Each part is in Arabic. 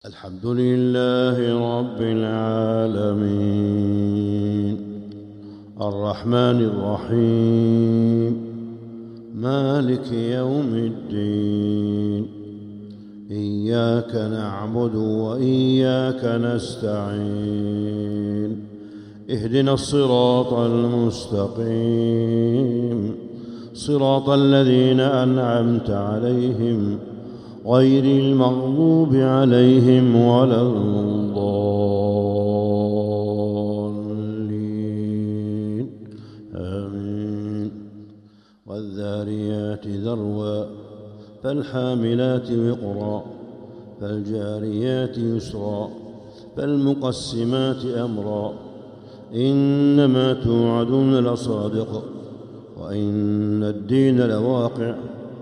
الحمد لله رب العالمين الرحمن الرحيم مالك يوم الدين إياك نعبد وإياك نستعين اهدنا الصراط المستقيم صراط الذين أنعمت عليهم غير المغضوب عليهم ولا الضالين آمين. والذاريات ذروا فالحاملات وقرا فالجاريات يسرا فالمقسمات أمرا إنما توعدون لصادق وإن الدين لواقع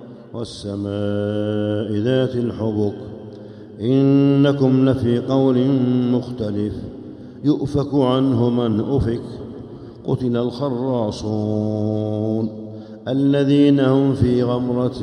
والسماء ذات الحبك إنكم لفي قول مختلف يؤفك عنه من أفك قتل الخراصون الذين هم في غمرة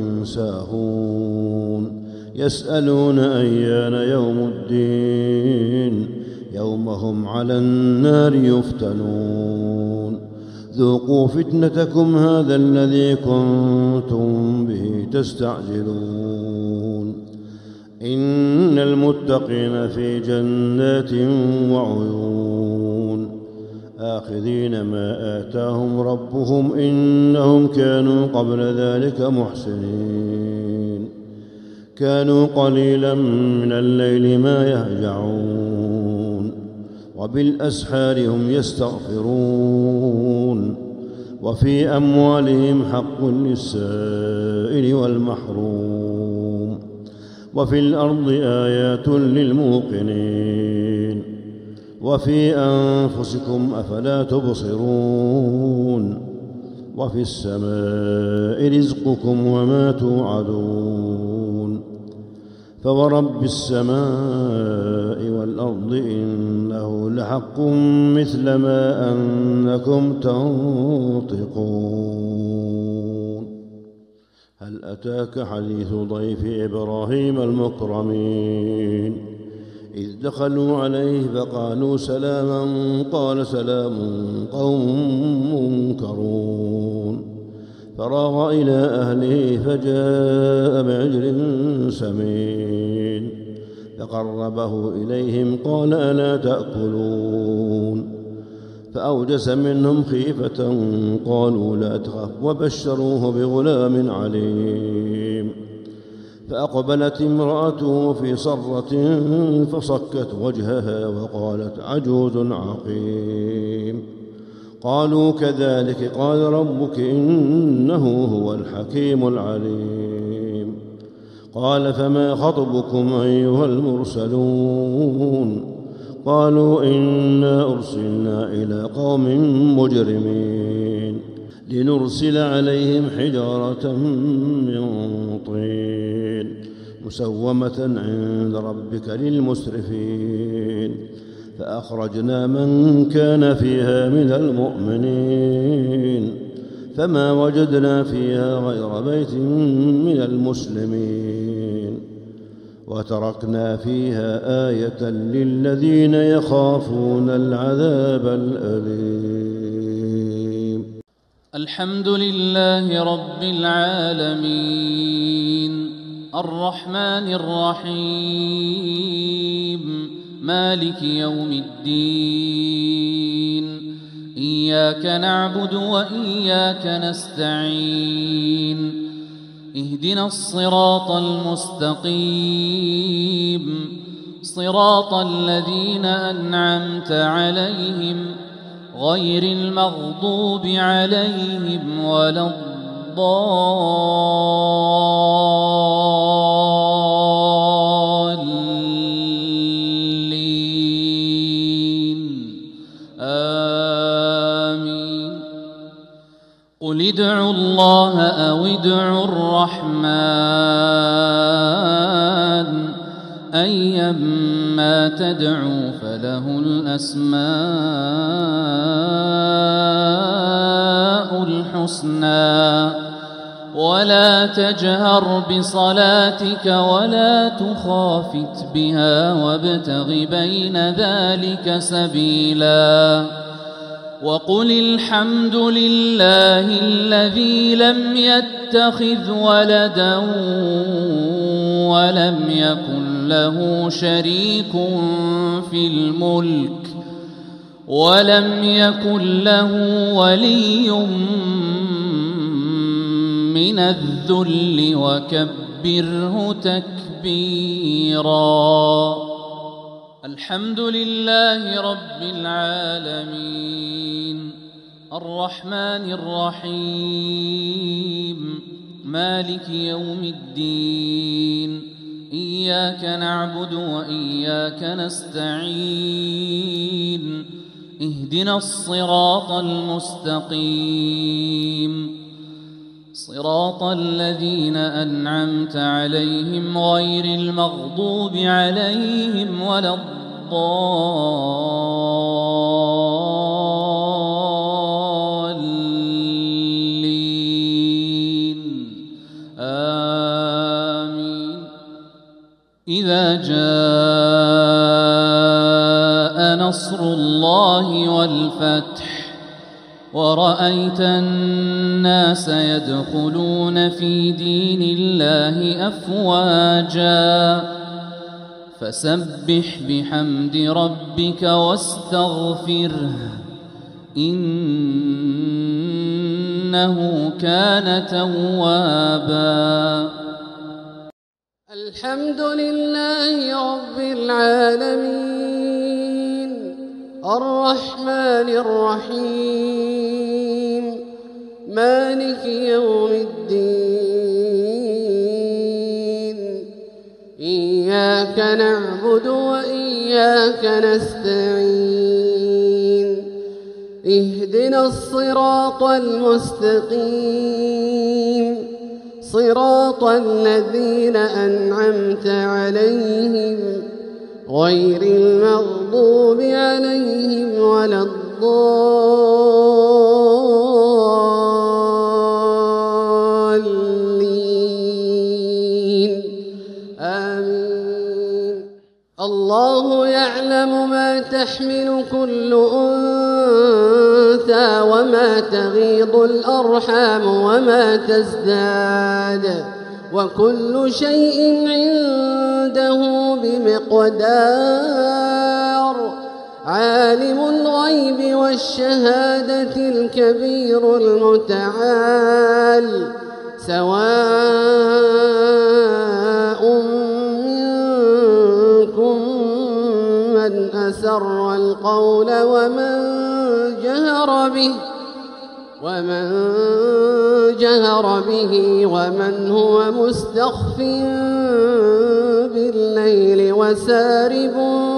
ساهون يسألون أيان يوم الدين يوم هم على النار يفتنون ذوقوا فتنتكم هذا الذي كنتم به تستعجلون إن المتقين في جنات وعيون آخذين ما آتاهم ربهم إنهم كانوا قبل ذلك محسنين كانوا قليلا من الليل ما يهجعون وبالأسحار هم يستغفرون وفي أموالهم حق للسائل والمحروم وفي الأرض آيات للموقنين وفي أنفسكم أفلا تبصرون وفي السماء رزقكم وما توعدون فورب السماء والأرض إنه لحق مثل ما أنكم تنطقون هل أتاك حديث ضيف إبراهيم المكرمين إذ دخلوا عليه فقالوا سلاما قال سلام قوم منكرون فراغ إلى أهله فجاء بعجل سمين فقربه إليهم قال ألا تأكلون فأوجس منهم خيفة قالوا لا تخف وبشروه بغلام عليم فأقبلت امرأته في صرة فصكت وجهها وقالت عجوز عقيم قالوا كذلك قال ربك إنه هو الحكيم العليم قال فما خطبكم أيها المرسلون قالوا إنا أرسلنا إلى قوم مجرمين لنرسل عليهم حجارة من طين مسومة عند ربك للمسرفين فأخرجنا من كان فيها من المؤمنين فما وجدنا فيها غير بيت من المسلمين وتركنا فيها آية للذين يخافون العذاب الأليم. الحمد لله رب العالمين الرحمن الرحيم مالك يوم الدين إياك نعبد وإياك نستعين اهدنا الصراط المستقيم صراط الذين أنعمت عليهم غير المغضوب عليهم ولا الضالين آمين. قل ادعوا الله أو ادعوا الرحمن أيما تدعوا فله الأسماء الحسنى ولا تجهر بصلاتك ولا تخافت بها وابتغ بين ذلك سبيلا وقل الحمد لله الذي لم يتخذ ولدا ولم يكن له شريك في الملك ولم يكن له ولي من الذل وكبره تكبيرا. الحمد لله رب العالمين الرحمن الرحيم مالك يوم الدين إياك نعبد وإياك نستعين اهدنا الصراط المستقيم صراط الذين أنعمت عليهم غير المغضوب عليهم ولا الضالين آمين. إذا جاء نصر الله والفتح ورأيت الناس يدخلون في دين الله أفواجا فسبح بحمد ربك واستغفره إنه كان توابا. الحمد لله رب العالمين الرحمن الرحيم مالك يوم الدين إياك نعبد وإياك نستعين اهدنا الصراط المستقيم صراط الذين أنعمت عليهم غير المغضوب عليهم ولا الضالين آمين. الله يعلم ما تحمل كل أنثى وما تغيض الأرحام وما تزداد وكل شيء عنده بمقدار. عالم الغيب والشهادة الكبير المتعال سواء منكم من أسر القول ومن جهر به ومن هو مستخف بالليل وسارب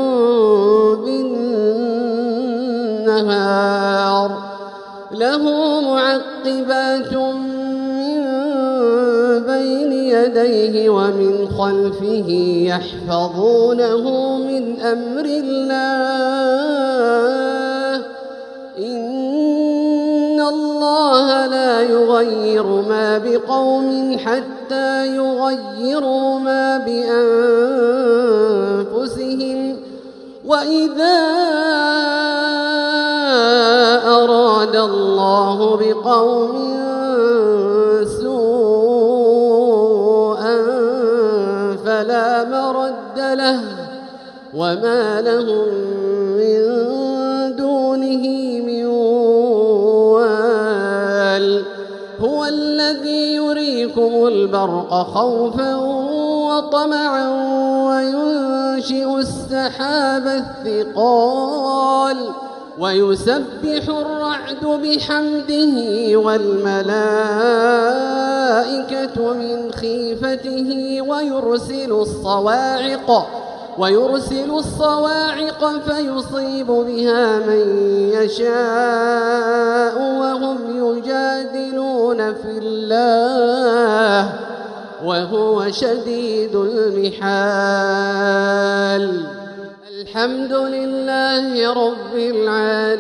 بالنهار. له معقبات من بين يديه ومن خلفه يحفظونه من أمر الله. إن الله لا يغير ما بقوم حتى يغيروا ما بأنفسهم وإذا أراد الله بقوم سوءا فلا مرد له وما لهم من دونه من وال. هو الذي يريكم البرق خوفا وطمعا وينشئ السحاب الثقال ويسبح الرعد بحمده والملائكة من خيفته ويرسل الصواعق فيصيب بها من يشاء وهم يجادلون في الله وهو شديد المحال. الحمد لله رب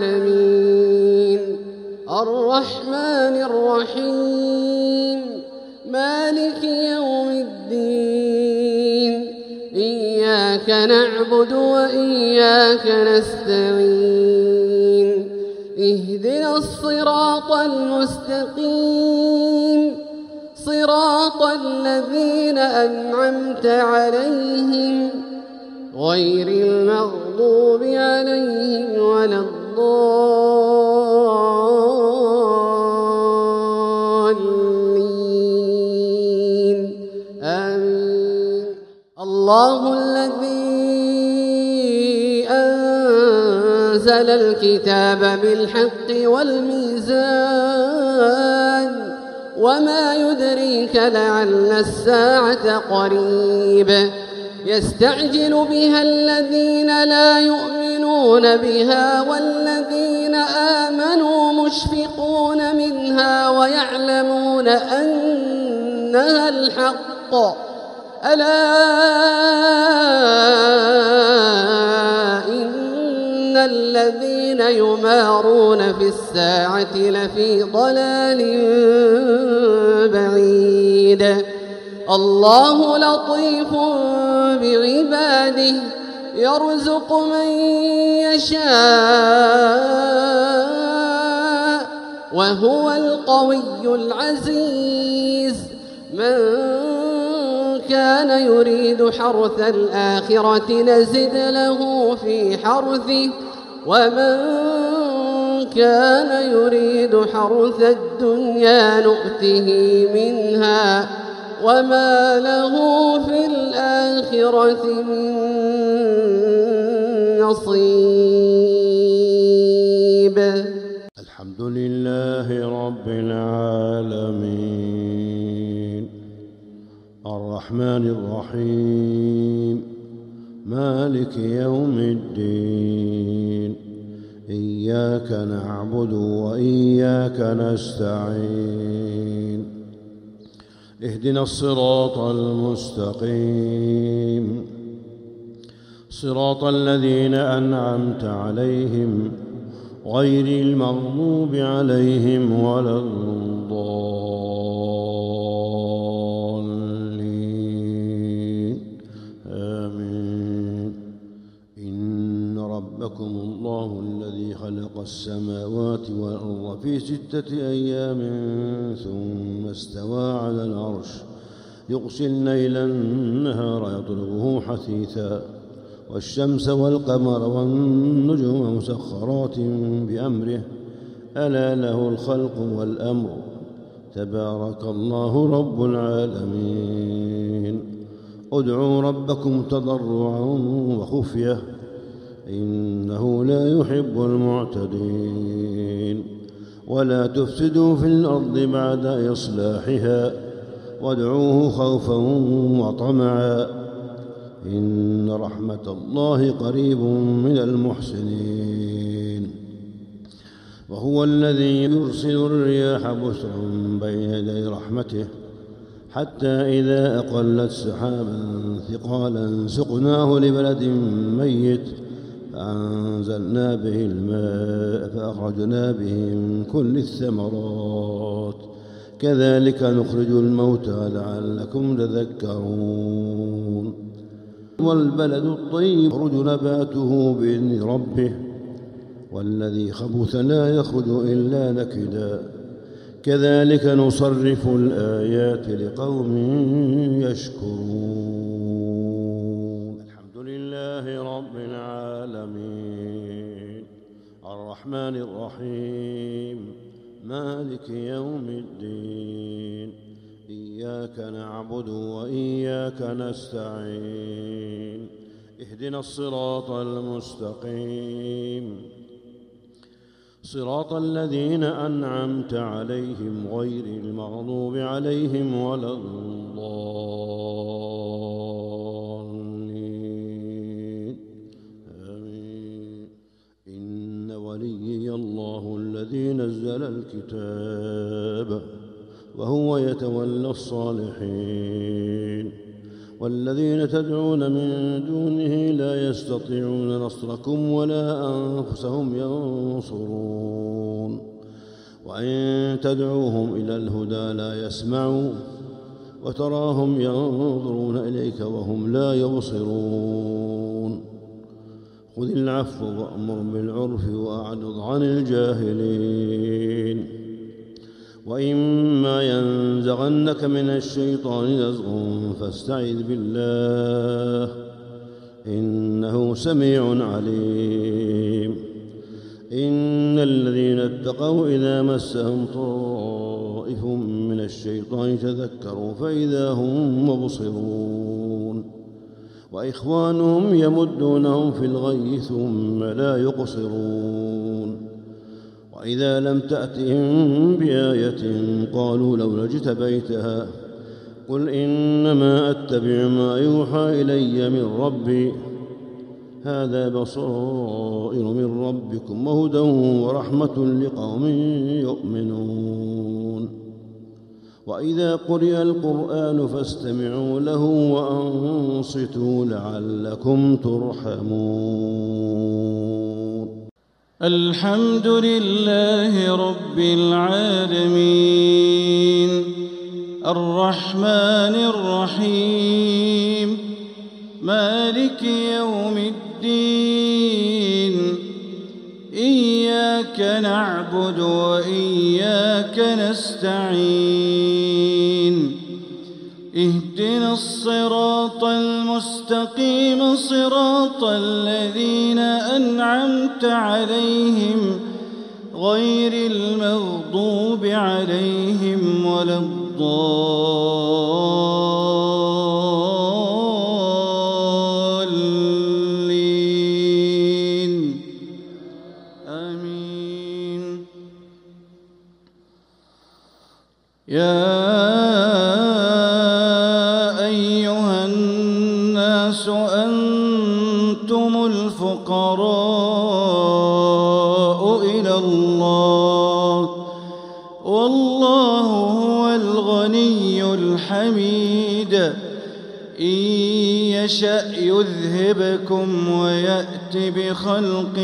العالمين الرحمن الرحيم مالك يوم الدين إياك نعبد وإياك نستعين اهدنا الصراط المستقيم صراط الذين أنعمت عليهم غير المغضوب عليهم ولا الضالين آمين. الله الذي أنزل الكتاب بالحق والميزان وما يدريك لعل الساعة قريب يستعجل بها الذين لا يؤمنون بها والذين آمنوا مشفقون منها ويعلمون أنها الحق ألا إن الذين يمارون في الساعة لفي ضلال بعيد الله لطيف بعباده يرزق من يشاء وهو القوي العزيز من كان يريد حرث الآخرة نزد له في حرثه ومن كان يريد حرث الدنيا نؤته منها وما له في الآخرة من نصيب. الحمد لله رب العالمين الرحمن الرحيم مالك يوم الدين إياك نعبد وإياك نستعين اهدنا الصراط المستقيم صراط الذين أنعمت عليهم غير المغضوب عليهم ولا الضالين آمين. إن ربكم الله الذي خلق السماوات والأرض في 6 أيام ثم استوى على العرش يغشي الليل النهار يطلبه حثيثا والشمس والقمر والنجوم مسخرات بأمره ألا له الخلق والأمر تبارك الله رب العالمين. ادعوا ربكم تضرعا وخفية إنه لا يحب المعتدين ولا تفسدوا في الأرض بعد إصلاحها وادعوه خوفا وطمعا إن رحمة الله قريب من المحسنين. وهو الذي يرسل الرياح بشرا بين يدي رحمته حتى إذا أقلت سحابا ثقالا سقناه لبلد ميت فأنزلنا به الماء فأخرجنا به من كل الثمرات كذلك نخرج الموتى لعلكم تذكرون. والبلد الطيب يخرج نباته بإذن ربه والذي خبث لا يخرج إلا نكدا كذلك نصرف الآيات لقوم يشكرون. الحمد لله رب العالمين الرحمن الرحيم مالك يوم الدين إياك نعبد وإياك نستعين اهدنا الصراط المستقيم صراط الذين أنعمت عليهم غير المغضوب عليهم ولا الضالين آمين. إن وليي الله الذي نزل الكتاب وهو يتولى الصالحين والذين تدعون من دونه لا يستطيعون نصركم ولا أنفسهم ينصرون وإن تدعوهم إلى الهدى لا يسمعوا وتراهم ينظرون إليك وهم لا يبصرون خذ العفو وأمر بالعرف وأعرض عن الجاهلين وإما ينزغنك من الشيطان نزغ فاستعذ بالله إنه سميع عليم إن الذين اتقوا إذا مسهم طائف من الشيطان تذكروا فإذا هم مبصرون وإخوانهم يمدونهم في الغي ثم لا يقصرون وإذا لم تأتهم بآية قالوا لولا اجتبيتها قل إنما أتبع ما يوحى إلي من ربي هذا بصائر من ربكم وهدى ورحمة لقوم يؤمنون وإذا قرئ القرآن فاستمعوا له وأنصتوا لعلكم ترحمون. الحمد لله رب العالمين الرحمن الرحيم مالك يوم الدين إياك نعبد وإياك نستعين اهدنا الصراط المستقيم صراط الذين أنعمت عليهم غير المغضوب عليهم ولا الضالين آمين. يا أيها الناس أنتم الفقراء إلى الله والله هو الغني الحميد إن يشأ يذهبكم ويأت بخلق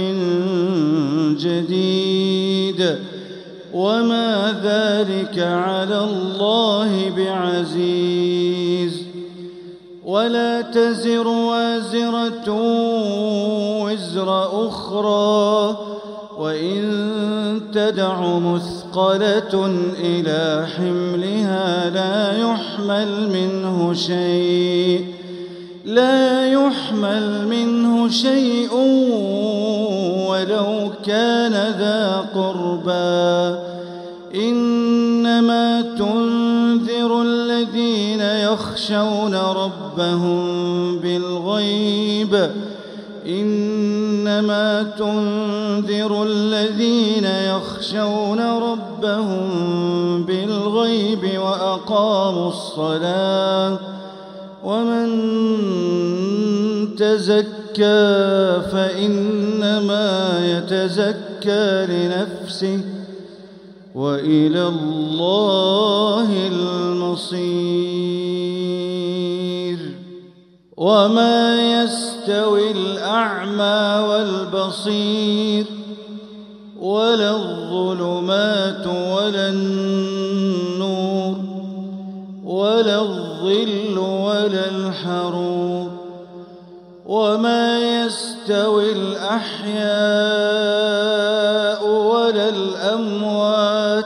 جديد وما ذلك على الله بعزيز. ولا تزر وازرة وزر أخرى وإن تدع مثقلة إلى حملها لا يحمل منه شيء ولو كان ذا قربى إنما تنذر الذين يخشون ربهم بالغيب وأقاموا الصلاة ومن تزكى فإنما يتزكى لنفسه وإلى الله المصير. وما يستوي الأعمى والبصير ولا الظلمات ولا النور ولا الظل ولا الحرور وما يستوي الأحياء ولا الأموات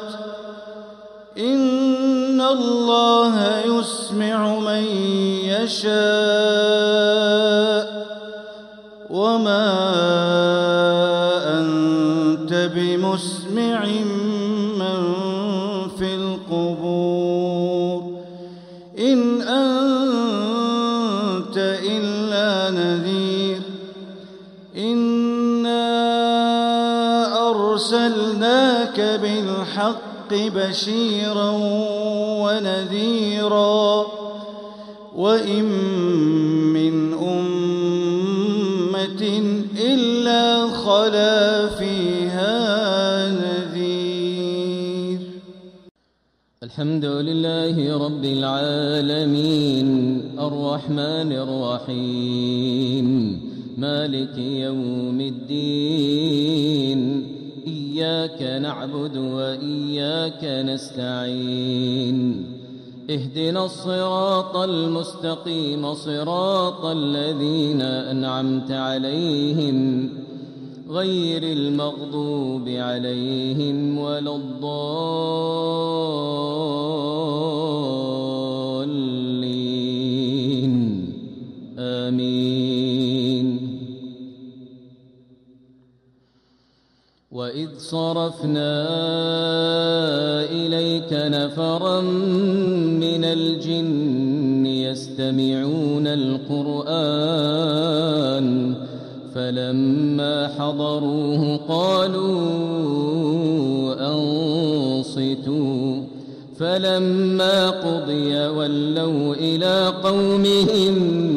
إن الله يسمع من يشاء وما أنت بمسمع من في القبور إن أنت إلا نذير. إنا أرسلناك بالحق بشيرا ونذيرا وإن من أمة إلا خلا فيها نذير. الحمد لله رب العالمين الرحمن الرحيم مالك يوم الدين إياك نعبد وإياك نستعين اهدنا الصراط المستقيم صراط الذين أنعمت عليهم غير المغضوب عليهم ولا الضالين آمين. وإذ صرفنا إليك نفرا من الجن يستمعون القرآن فلما حضروه قالوا أنصتوا فلما قضي ولوا إلى قومهم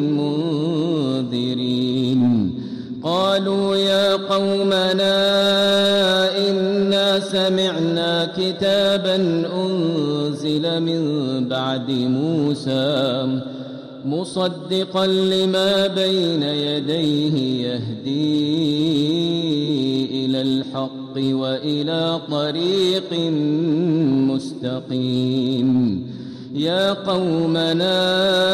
منذرين. قالوا يا قومنا إنا سمعنا كتابا أنزل من بعد موسى مصدقا لما بين يديه يهدي إلى الحق وإلى طريق مستقيم. يا قومنا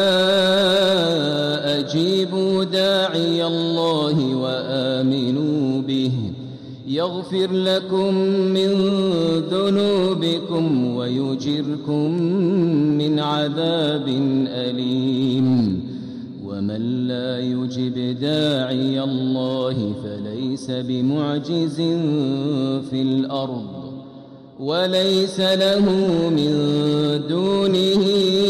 أجيبوا داعي الله وآمنوا به يغفر لكم من ذنوبكم ويجركم من عذاب أليم. ومن لا يجب داعي الله فليس بمعجز في الأرض وليس له من دونه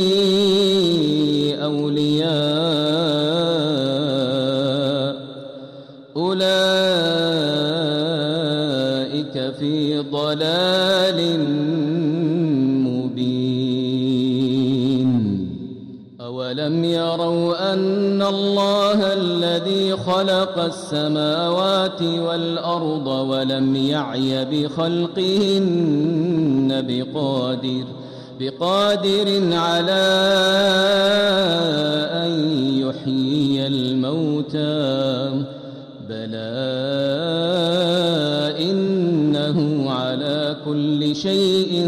أولياء أولئك في ضلال مبين. أولم يروا أن الله الذي خلق السماوات والأرض ولم يعي بخلقهن بقادر على أن يحيي الموتى بلى إنه على كل شيء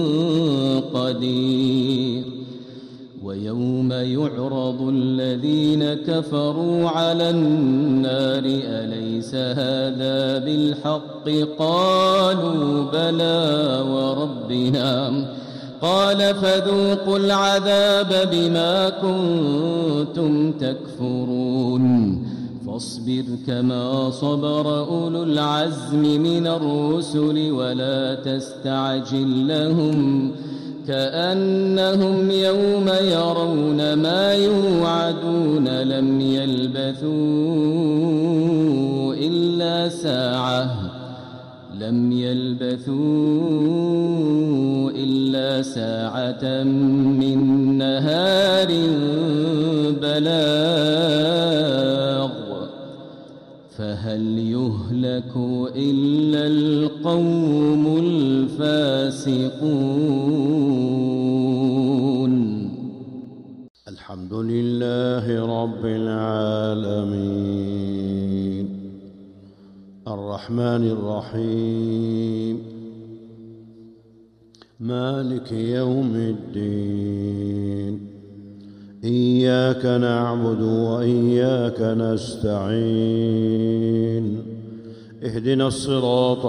قدير. ويوم يعرض الذين كفروا على النار أليس هذا بالحق قالوا بلى وربنا قال فذوقوا العذاب بما كنتم تكفرون. فاصبر كما صبر أولو العزم من الرسل ولا تستعجل لهم كأنهم يوم يرون ما يوعدون لم يلبثوا إلا ساعة من نهار بلاغ فهل يهلك إلا القوم الفاسقون. الحمد لله رب العالمين الرحمن الرحيم مالك يوم الدين. إياك نعبد وإياك نستعين. اهدنا الصراط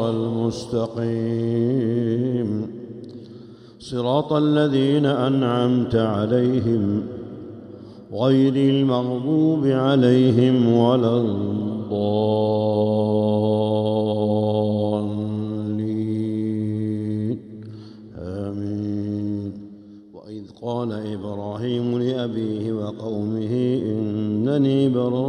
المستقيم صراط الذين أنعمت عليهم غير المغضوب عليهم ولا الضالين آمين. وإذ قال إبراهيم لأبيه وقومه إنني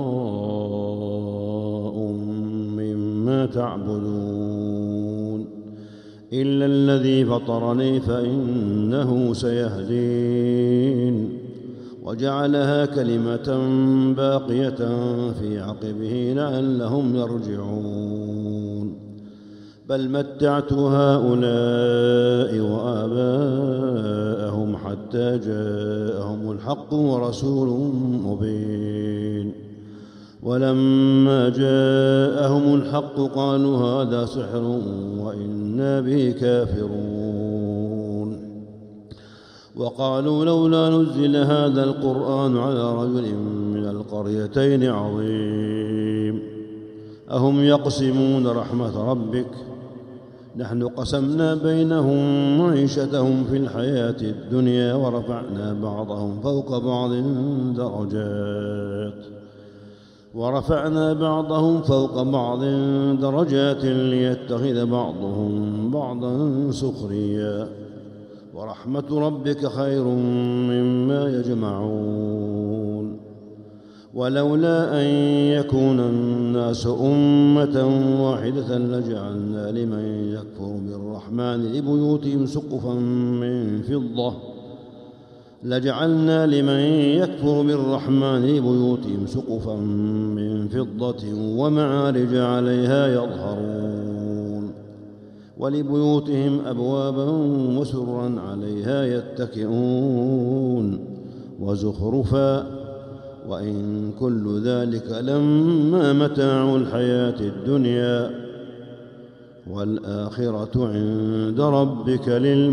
براء مما تعبدون إلا الذي فطرني فإنه سيهدين. وجعلها كلمة باقية في عقبه لعلهم يرجعون. بل متعت هؤلاء وآباءهم حتى جاءهم الحق ورسول مبين. ولما جاءهم الحق قالوا هذا سحر وإنا به كافرون. وقالوا لولا نزل هذا القرآن على رجل من القريتين عظيم أهم يقسمون رحمة ربك نحن قسمنا بينهم معيشتهم في الحياة الدنيا ورفعنا بعضهم فوق بعض درجات ليتخذ بعضهم بعضا سخريا ورحمة ربك خير مما يجمعون ولولا أن يكون الناس أمة واحدة لجعلنا لمن يكفر بالرحمن لبيوتهم سقفا من فضة ومعارج عليها يظهرون ولبيوتهم أبوابا وسرا عليها يتكئون وزخرفا وإن كل ذلك لما متاع الحياة الدنيا والآخرة عند ربك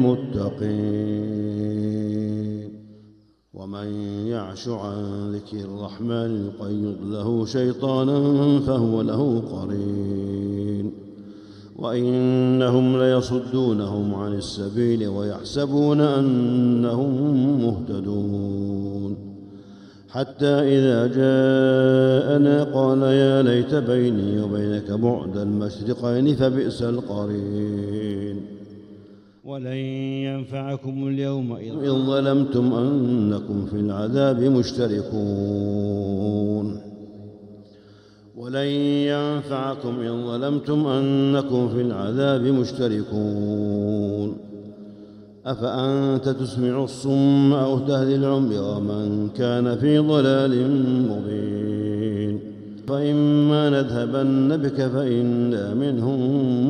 للمتقين ومن يعش عن ذكر الرحمن يقيض له شيطانا فهو له قرين وإنهم ليصدونهم عن السبيل ويحسبون أنهم مهتدون حتى إذا جاءنا قال يا ليت بيني وبينك بعد المشرقين فبئس القرين ولن ينفعكم اليوم إذ ظلمتم أنكم في العذاب مشتركون أفأنت تسمع الصم أو تهدي العمي ومن كان في ضلال مبين فإما نذهبن بك فإنا منهم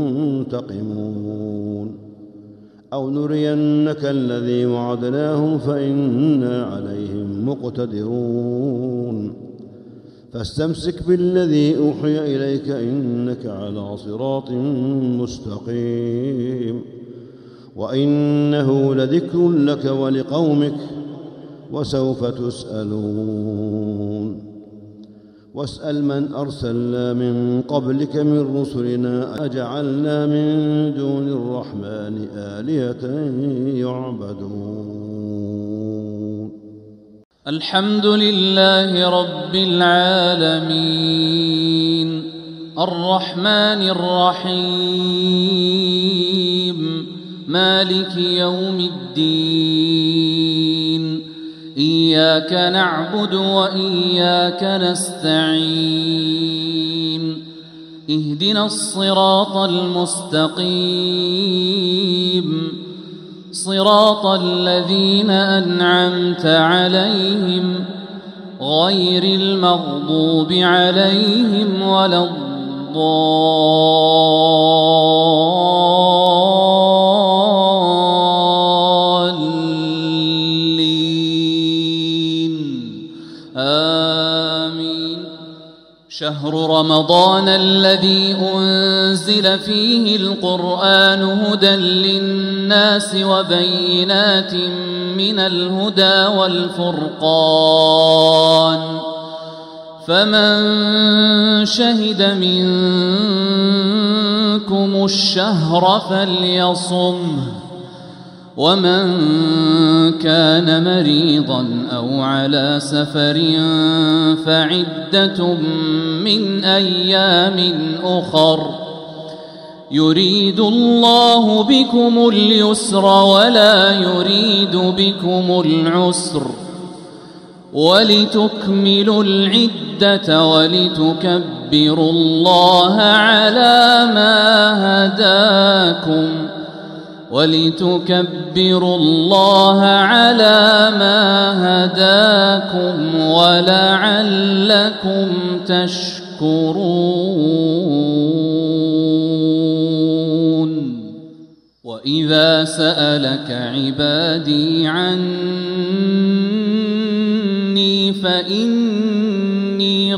منتقمون أو نرينك الذي وعدناهم فإنا عليهم مقتدرون فاستمسك بالذي أوحي إليك إنك على صراط مستقيم وإنه لذكر لك ولقومك وسوف تسألون واسأل من أرسلنا من قبلك من رسلنا أجعلنا من دون الرحمن آلهة يعبدون الحمد لله رب العالمين الرحمن الرحيم مالك يوم الدين إياك نعبد وإياك نستعين اهدنا الصراط المستقيم صراط الذين أنعمت عليهم غير المغضوب عليهم ولا الضالين آمين شهر رمضان الذي أنزل فيه القرآن هدى للناس وبينات من الهدى والفرقان فمن شهد منكم الشهر فليصمه ومن كان مريضا أو على سفر فعدة من أيام أخر يريد الله بكم اليسر ولا يريد بكم العسر ولتكملوا العدة ولتكبروا الله على ما هداكم ولعلكم تشكرون وإذا سألك عبادي عني فإني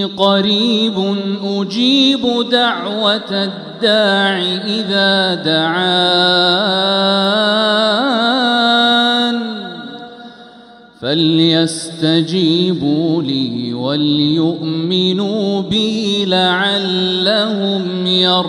قريب أجيب دعوة الداع إذا دعان فليستجيبوا لي وليؤمنوا بي لعلهم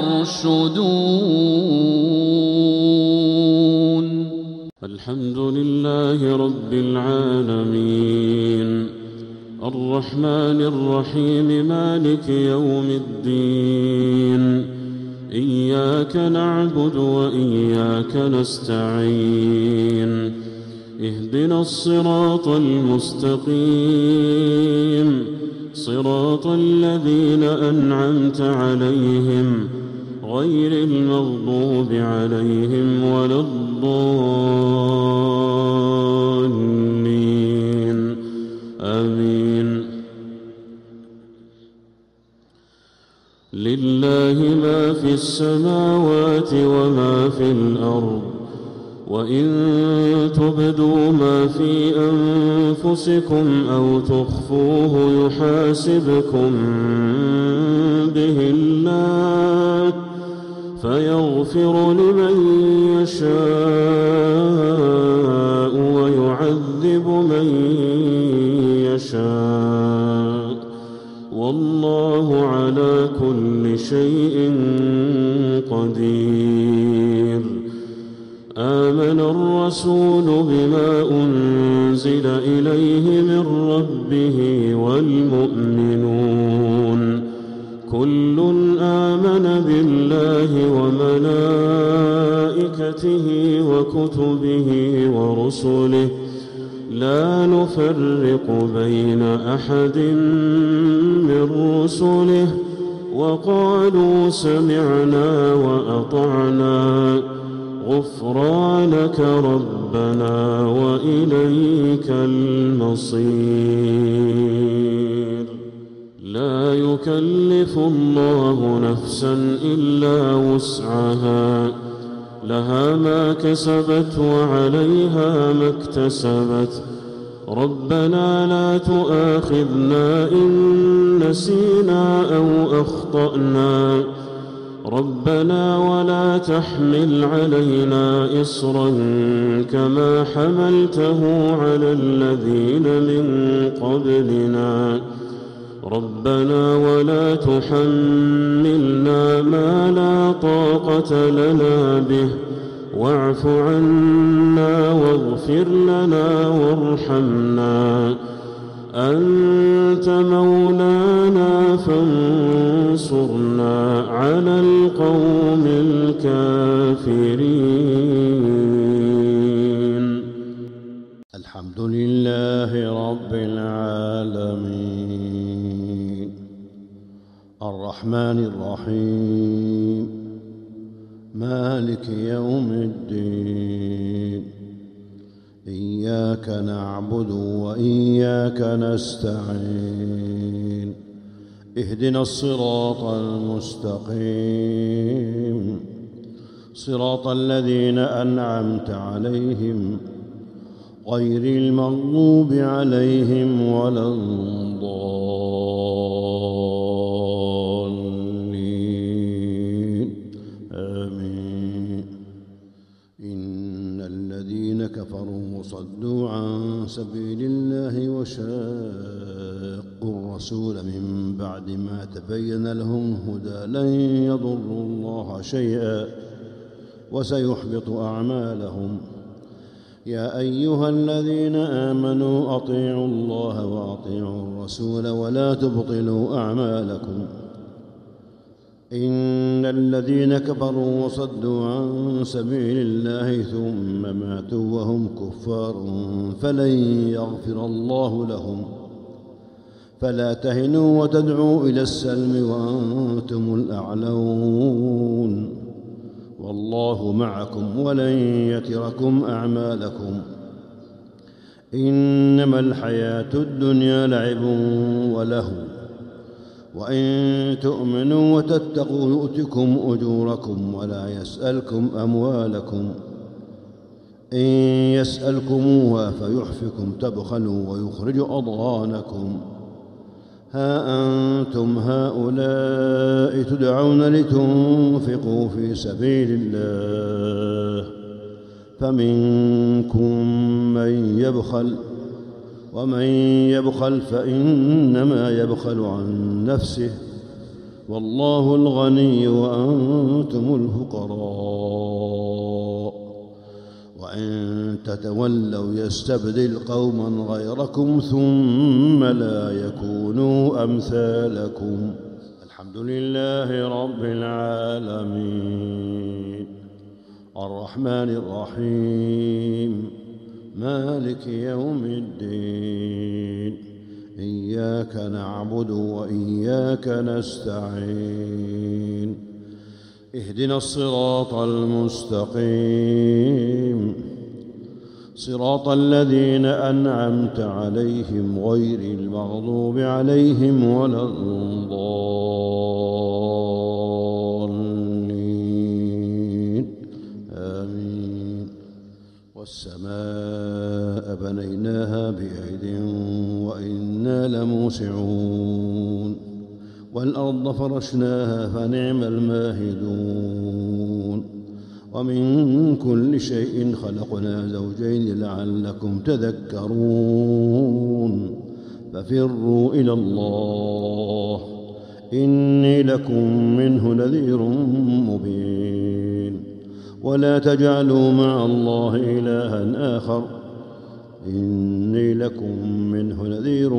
يرشدون. الحمد لله رب العالمين الرحمن الرحيم مالك يوم الدين إياك نعبد وإياك نستعين اهدنا الصراط المستقيم صراط الذين أنعمت عليهم غير المغضوب عليهم ولا الضالين آمين. لله ما في السماوات وما في الأرض وإن تبدوا ما في أنفسكم أو تخفوه يحاسبكم به الله فيغفر لمن يشاء ويعذب من يشاء والله على كل شيء قدير. آمن الرسول بما أنزل إليه من ربه والمؤمنون كل آمن بالله وملائكته وكتبه ورسله لا نفرق بين أحد من رسله وقالوا سمعنا وأطعنا غفرانك ربنا وإليك المصير. لا يكلف الله نفسا إلا وسعها لها ما كسبت وعليها ما اكتسبت ربنا لا تؤاخذنا إن نسينا أو أخطأنا ربنا ولا تحمل علينا إصرا كما حملته على الذين من قبلنا ربنا ولا تحملنا ما لا طاقة لنا به واعف عنا واغفر لنا وارحمنا أنت مولانا فانصرنا على القوم الكافرين. الحمد لله رب العالمين الرحمن الرحيم مالك يوم الدين إياك نعبد وإياك نستعين اهدنا الصراط المستقيم صراط الذين أنعمت عليهم غير المغضوب عليهم ولا الضالين آمين. إن الذين كفروا وصدوا عن سبيل الله وشاقوا الرسول من بعد ما تبين لهم الهدى لن يضروا الله شيئا وسيحبط أعمالهم. يا أيها الذين آمنوا أطيعوا الله وأطيعوا الرسول ولا تبطلوا أعمالكم. إن الذين كفروا وصدوا عن سبيل الله ثم ماتوا وهم كفار فلن يغفر الله لهم. فلا تهنوا وتدعوا إلى السلم وأنتم الأعلون والله معكم ولن يتركم أعمالكم. إنما الحياة الدنيا لعب ولهو وإن تؤمنوا وتتقوا يؤتكم أجوركم ولا يسألكم أموالكم. إن يسألكموها فيحفكم تبخلوا ويخرج أضغانكم. ها أنتم هؤلاء تدعون لتنفقوا في سبيل الله فمنكم من يبخل ومن يبخل فإنما يبخل عن نفسه والله الغني وأنتم الفقراء وإن تتولوا يستبدل قوما غيركم ثم لا يكونوا أمثالكم. الحمد لله رب العالمين الرحمن الرحيم مالك يوم الدين إياك نعبد وإياك نستعين اهدنا الصراط المستقيم صراط الذين أنعمت عليهم غير المغضوب عليهم ولا الضالين آمين. والسماء بنيناها بأيد وإنا لموسعون والأرض فرشناها فنعم الماهدون ومن كل شيء خلقنا زوجين لعلكم تذكرون ففروا إلى الله إني لكم منه نذير مبين ولا تجعلوا مع الله إلها آخر إني لكم منه نذير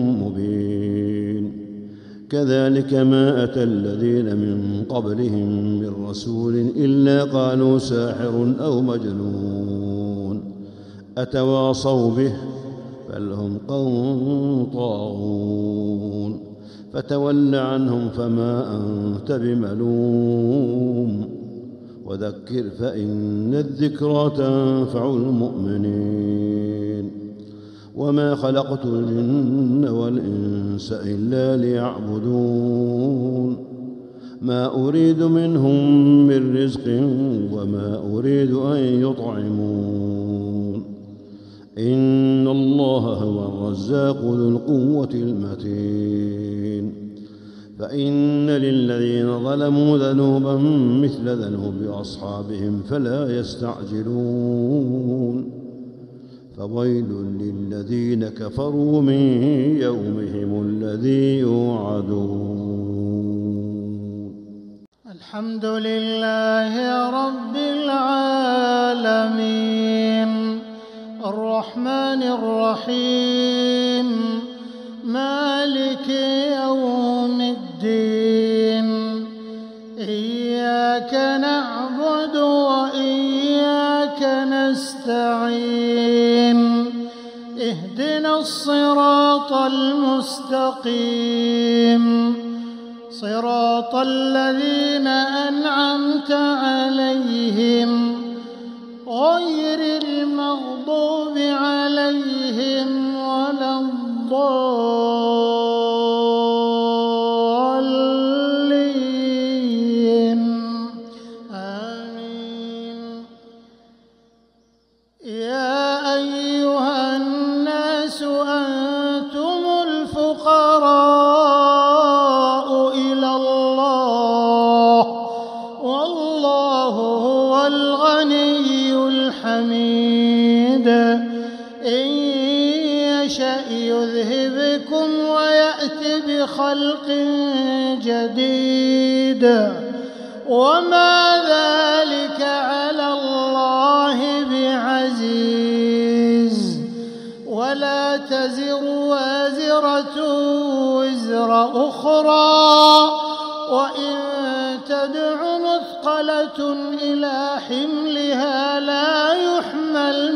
مبين كذلك ما أتى الذين من قبلهم من رسول إلا قالوا ساحر أو مجنون أتواصوا به بل هم قوم طاغون فتول عنهم فما أنت بملوم وذكر فإن الذكرى تنفع المؤمنين وما خلقت الجن والإنس إلا ليعبدون ما أريد منهم من رزق وما أريد أن يطعمون إن الله هو الرزاق ذو القوة المتين فإن للذين ظلموا ذنوبا مثل ذنوب أصحابهم فلا يستعجلون فويل للذين كفروا من يومهم الذي يوعدون. الحمد لله رب العالمين الرحمن الرحيم مالك يوم الدين إياك نعبد وإياك نستعين اهدنا الصراط المستقيم صراط الذين أنعمت عليهم غير المغضوب عليهم ولا الضالين آمين. يا أيها الناس أنتم الفقراء إلى الله والله هو الغني الحميد إن يشأ يذهبكم ويأت بخلق جديد وما ذلك على الله بعزيز ولا تزر وازرة وزر أخرى وإن تدع مثقلة إلى حملها لا يحمل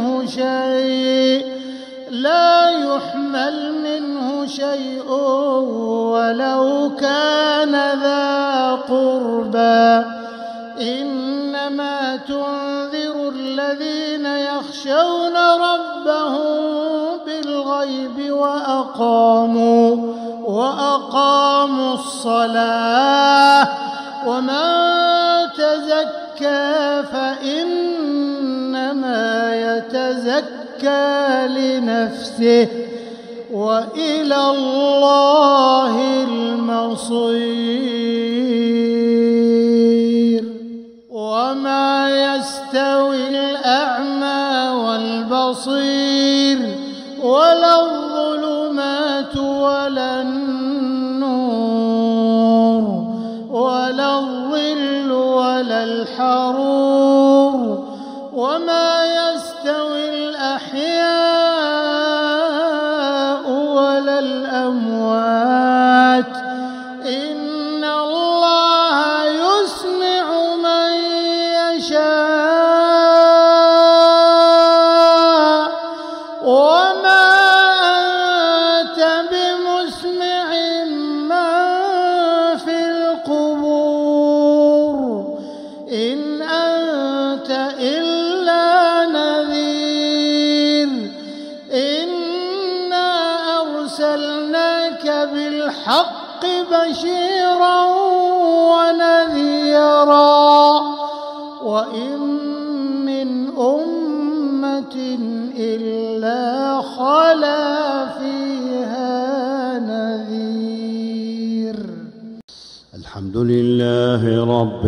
منه شيء ولو كان ذا قربى إنما تنذر الذين يخشون ربهم بالغيب وأقاموا الصلاة ومن تزكى فإنما يتزكى لنفسه وإلى الله المصير. وما يستوي الأعمى والبصير ولا الظلمات ولا النور ولا الظل ولا الحرور. وما يستوي الأحياء ولا الأموات. إن الله يسمع من يشاء وما أنت بمسمع من في القبور. إن أنت إلا نذير. إنا أرسلناك بالحق بشيرا ونذيرا. وإن من أمة إلا خلا فيها نذير. الحمد لله رب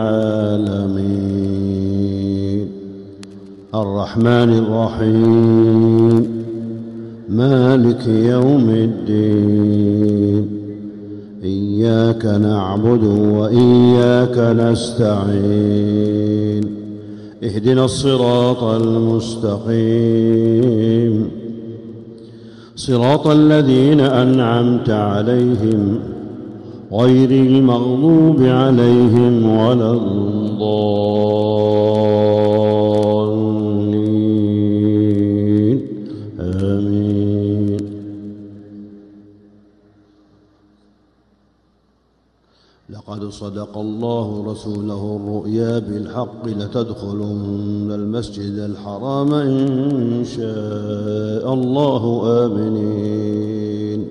العالمين الرحمن الرحيم مالك يوم الدين. إياك نعبد وإياك نستعين. اهدنا الصراط المستقيم صراط الذين أنعمت عليهم غير المغضوب عليهم ولا الضالين. آمين. لقد صدق الله رسوله الرؤيا بالحق لتدخلن المسجد الحرام إن شاء الله آمنين.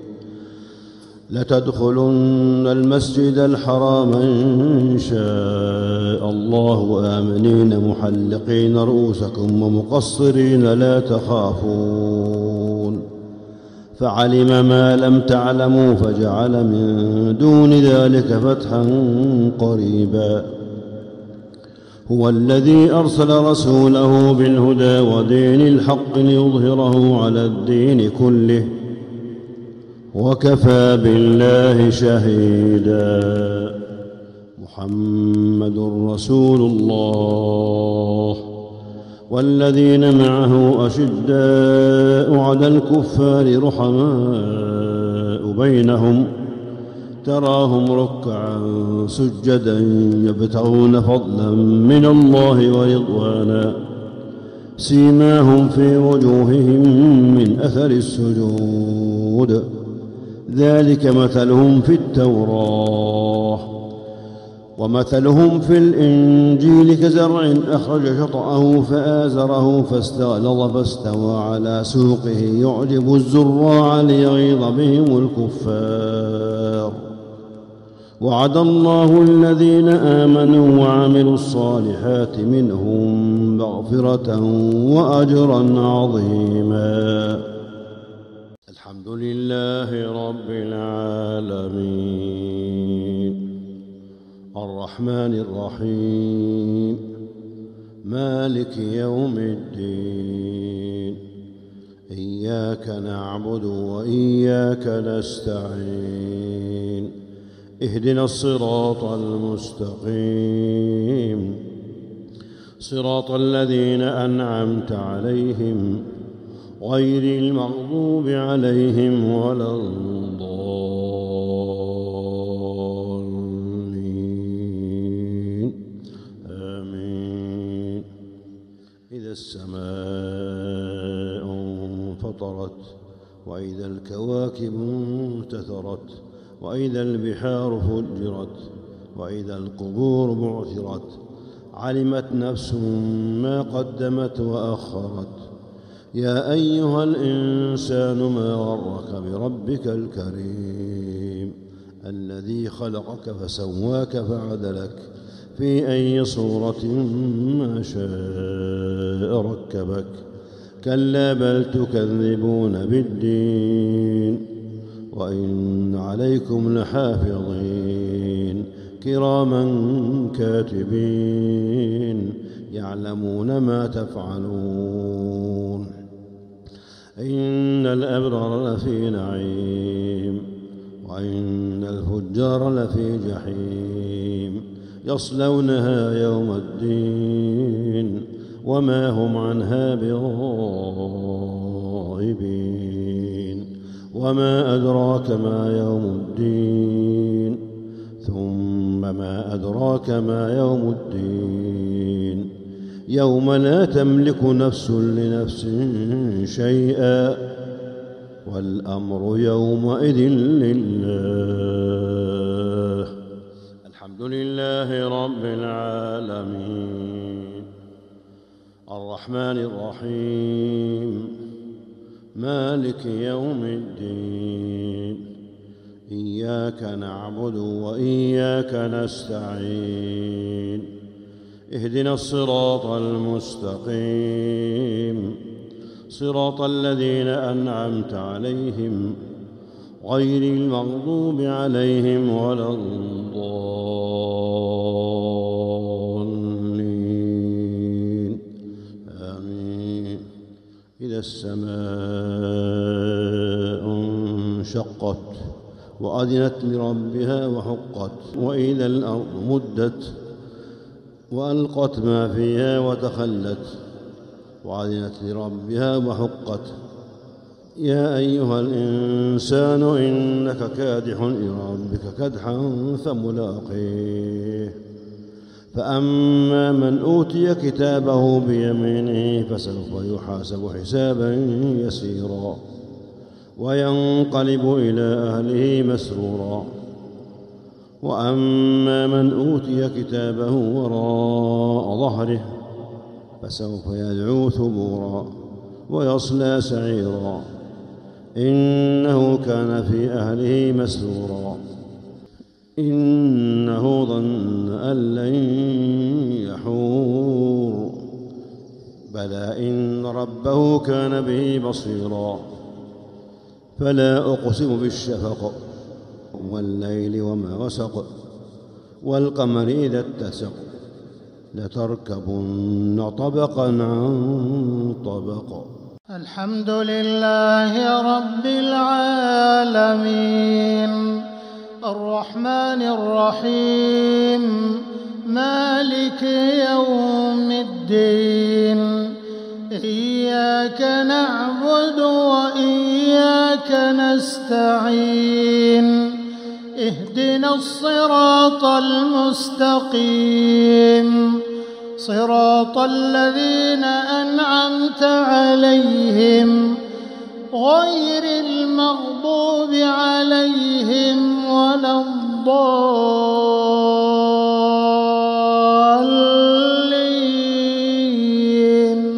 لتدخلن المسجد الحرام إن شاء الله آمنين محلقين رؤوسكم ومقصرين لا تخافون. فعلم ما لم تعلموا فجعل من دون ذلك فتحا قريبا. هو الذي أرسل رسوله بالهدى ودين الحق ليظهره على الدين كله وكفى بالله شهيدا. محمد رسول الله والذين معه أشداء على الكفار رحماء بينهم تراهم ركعا سجدا يبتغون فضلا من الله ورضوانا سيماهم في وجوههم من أثر السجود ذلك مثلهم في التوراة ومثلهم في الإنجيل كزرع أخرج شطأه فآزره فاستغلظ فاستوى على سوقه يعجب الزراع ليغيظ بهم الكفار. وعد الله الذين آمنوا وعملوا الصالحات منهم مغفرة وأجرا عظيما. الحمد لله رب العالمين الرحمن الرحيم مالك يوم الدين. إياك نعبد وإياك نستعين. اهدنا الصراط المستقيم صراط الذين أنعمت عليهم غير المغضوب عليهم ولا الضالين. آمين. إذا السماء انفطرت وإذا الكواكب انتثرت وإذا البحار فجرت وإذا القبور بعثرت علمت نفس ما قدمت وأخرت. يا أيها الإنسان ما غرك بربك الكريم الذي خلقك فسواك فعدلك في أي صورة ما شاء ركبك كلا بل تكذبون بالدين وإن عليكم لحافظين كراما كاتبين يعلمون ما تفعلون إن الأبرار لفي نعيم وإن الفجار لفي جحيم يصلونها يوم الدين وما هم عنها بغائبين وما أدراك ما يوم الدين ثم ما أدراك ما يوم الدين يوم لا تملك نفس لنفس شيئا والأمر يومئذ لله. الحمد لله رب العالمين الرحمن الرحيم مالك يوم الدين إياك نعبد وإياك نستعين اهدنا الصراط المستقيم صراط الذين أنعمت عليهم غير المغضوب عليهم ولا الضالين آمين. إذا السماء انشقت وأذنت لربها وحقت وإذا الأرض مدت وألقت ما فيها وتخلت وأذنت لربها وحقت يا أيها الإنسان إنك كادح إلى ربك كدحا فملاقيه فأما من أوتي كتابه بيمينه فسوف يحاسب حسابا يسيرا وينقلب إلى أهله مسرورا وأما من أوتي كتابه وراء ظهره فسوف يدعو ثبورا ويصلى سعيرا إنه كان في أهله مسرورا إنه ظن أن لن يحور بلى إن ربه كان به بصيرا فلا أقسم بالشفق والليل وما وسق والقمر إذا اتسق لتركبن طبقا عن طبق. الحمد لله رب العالمين الرحمن الرحيم مالك يوم الدين إياك نعبد وإياك نستعين اهدنا الصراط المستقيم صراط الذين أنعمت عليهم غير المغضوب عليهم ولا الضالين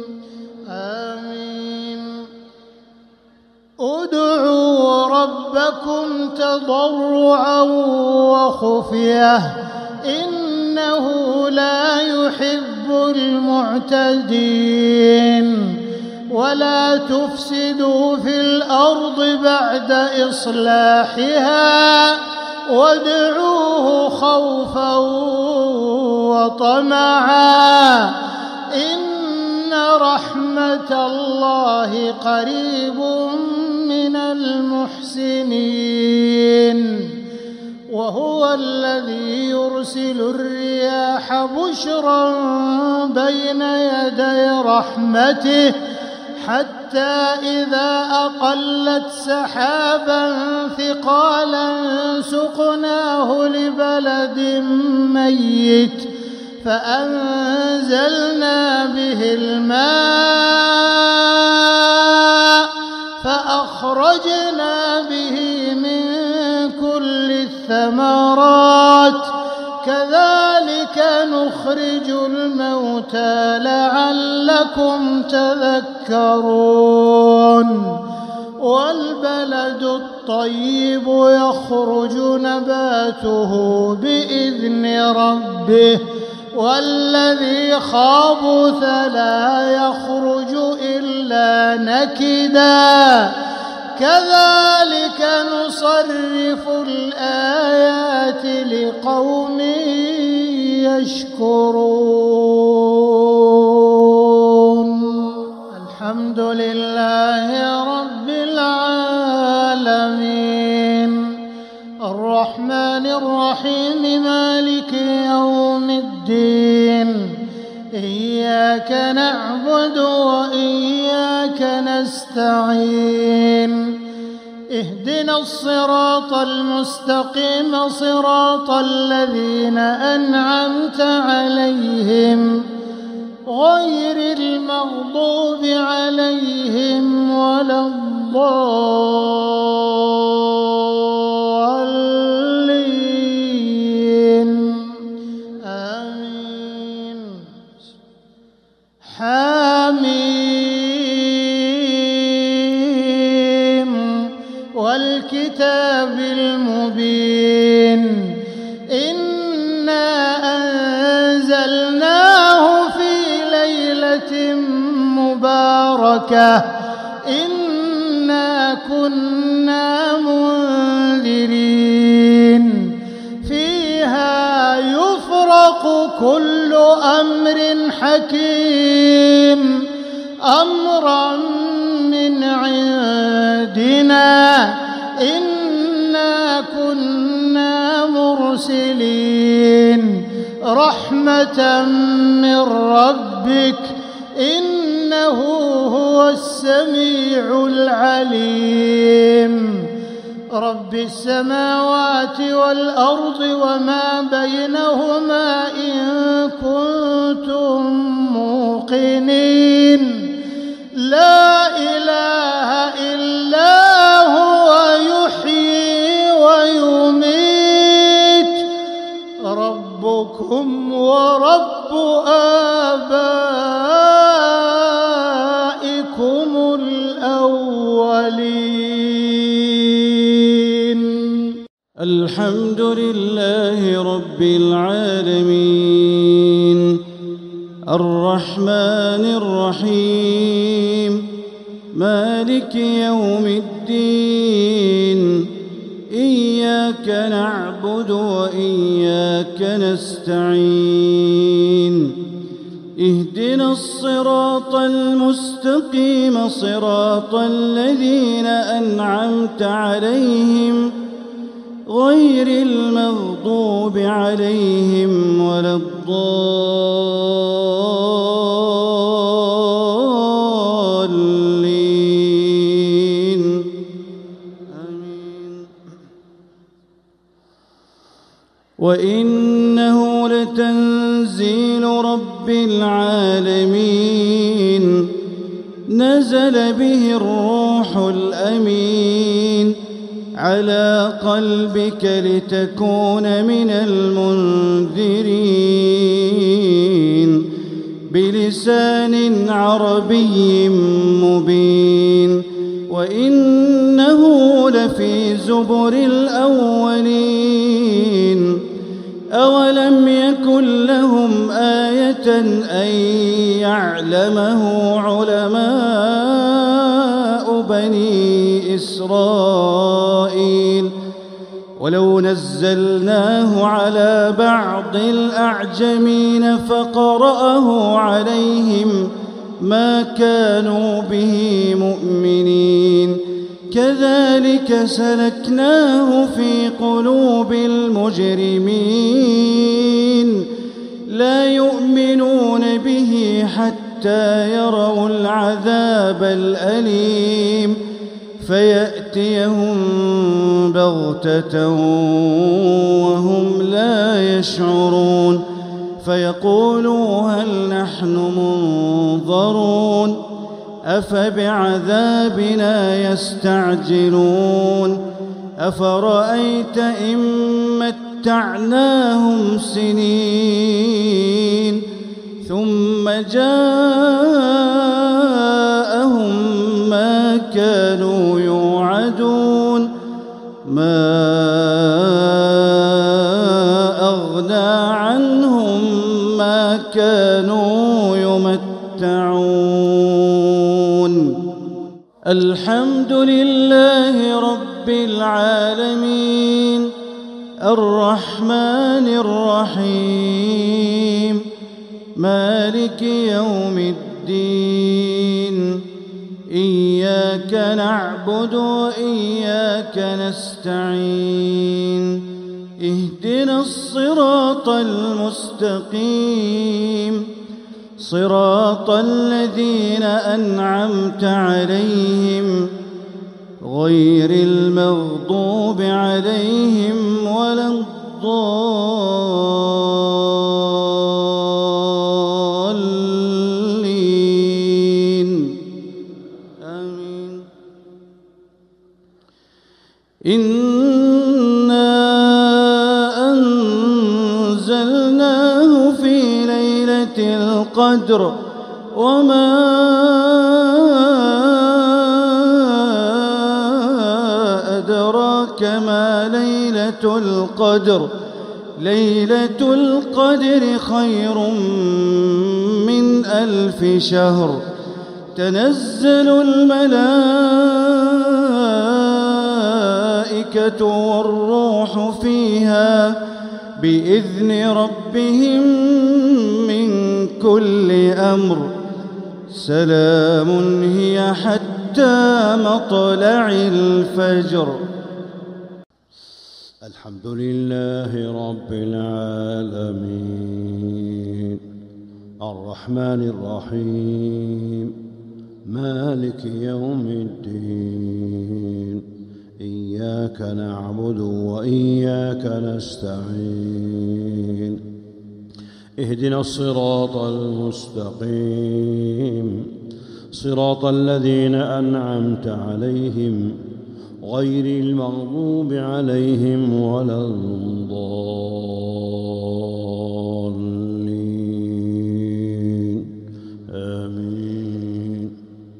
آمين. ادعوا ربكم تضرعا وخفية إنه لا يحب المعتدين ولا تفسدوا في الأرض بعد إصلاحها وادعوه خوفا وطمعا إن رحمة الله قريب من المحسنين وهو الذي يرسل الرياح بشرا بين يدي رحمته حتى إذا أقلت سحابا ثقالا سقناه لبلد ميت فأنزلنا به الماء فأخرجنا به من كل الثمرات كذلك نخرج الموتى لعلكم تذكرون. والبلد الطيب يخرج نباته بإذن ربه والذي خبث لا يخرج إلا إلا نكدا كذلك نصرف الآيات لقوم يشكرون. الحمد لله رب العالمين الرحمن الرحيم مالك يوم الدين إياك نعبد وإياك نستعين اهدنا الصراط المستقيم صراط الذين أنعمت عليهم غير المغضوب عليهم ولا الضالين آمين. حميم والكتاب المبين إنا أنزلناه في ليلة مباركة إنا كنا منذرين فيها يفرق كل أمر حكيم أمرا من عندنا إنا كنا مرسلين رحمة من ربك إنه هو السميع العليم. رب السماوات والأرض وما بينهما إن كنتم موقنين لا إله إلا هو يحيي ويميت ربكم ورب آبائكم الأولين. الحمد لله رب العالمين الرحمن الرحيم مالك يوم الدين إياك نعبد وإياك نستعين اهدنا الصراط المستقيم صراط الذين أنعمت عليهم غير المغضوب عليهم ولا الضالين آمين. وإنه لتنزيل رب العالمين نزل به الروح الأمين على قلبك لتكون من المنذرين بلسان عربي مبين وإنه لفي زبر الأولين أولم يكن لهم آية أن يعلمه علماء بني إسرائيل ولو نزلناه على بعض الأعجمين فقرأه عليهم ما كانوا به مؤمنين كذلك سلكناه في قلوب المجرمين لا يؤمنون به حتى يروا العذاب الأليم فيأتيهم بغتة وهم لا يشعرون فيقولوا هل نحن منظرون أفبعذابنا يستعجلون أفرأيت إن متعناهم سنين ثم جاءهم ما كانوا يوعدون ما أغنى عنهم ما كانوا يمتعون الحمد لله رب العالمين الرحمن الرحيم مالك يوم الدين إياك نعبد وإياك نستعين اهدنا الصراط المستقيم صراط الذين أنعمت عليهم غير المغضوب عليهم ولا الضالين آمين. إنا أنزلناه في ليلة القدر وما أدراك ما ليلة القدر ليلة القدر خير من 1000 شهر تنزل الملائكة والروح فيها بإذن ربهم من كل أمر سلام هي حتى مطلع الفجر. الحمد لله رب العالمين الرحمن الرحيم مالك يوم الدين إياك نعبد وإياك نستعين اهدنا الصراط المستقيم صراط الذين أنعمت عليهم غير المغضوب عليهم ولا الضالين آمين.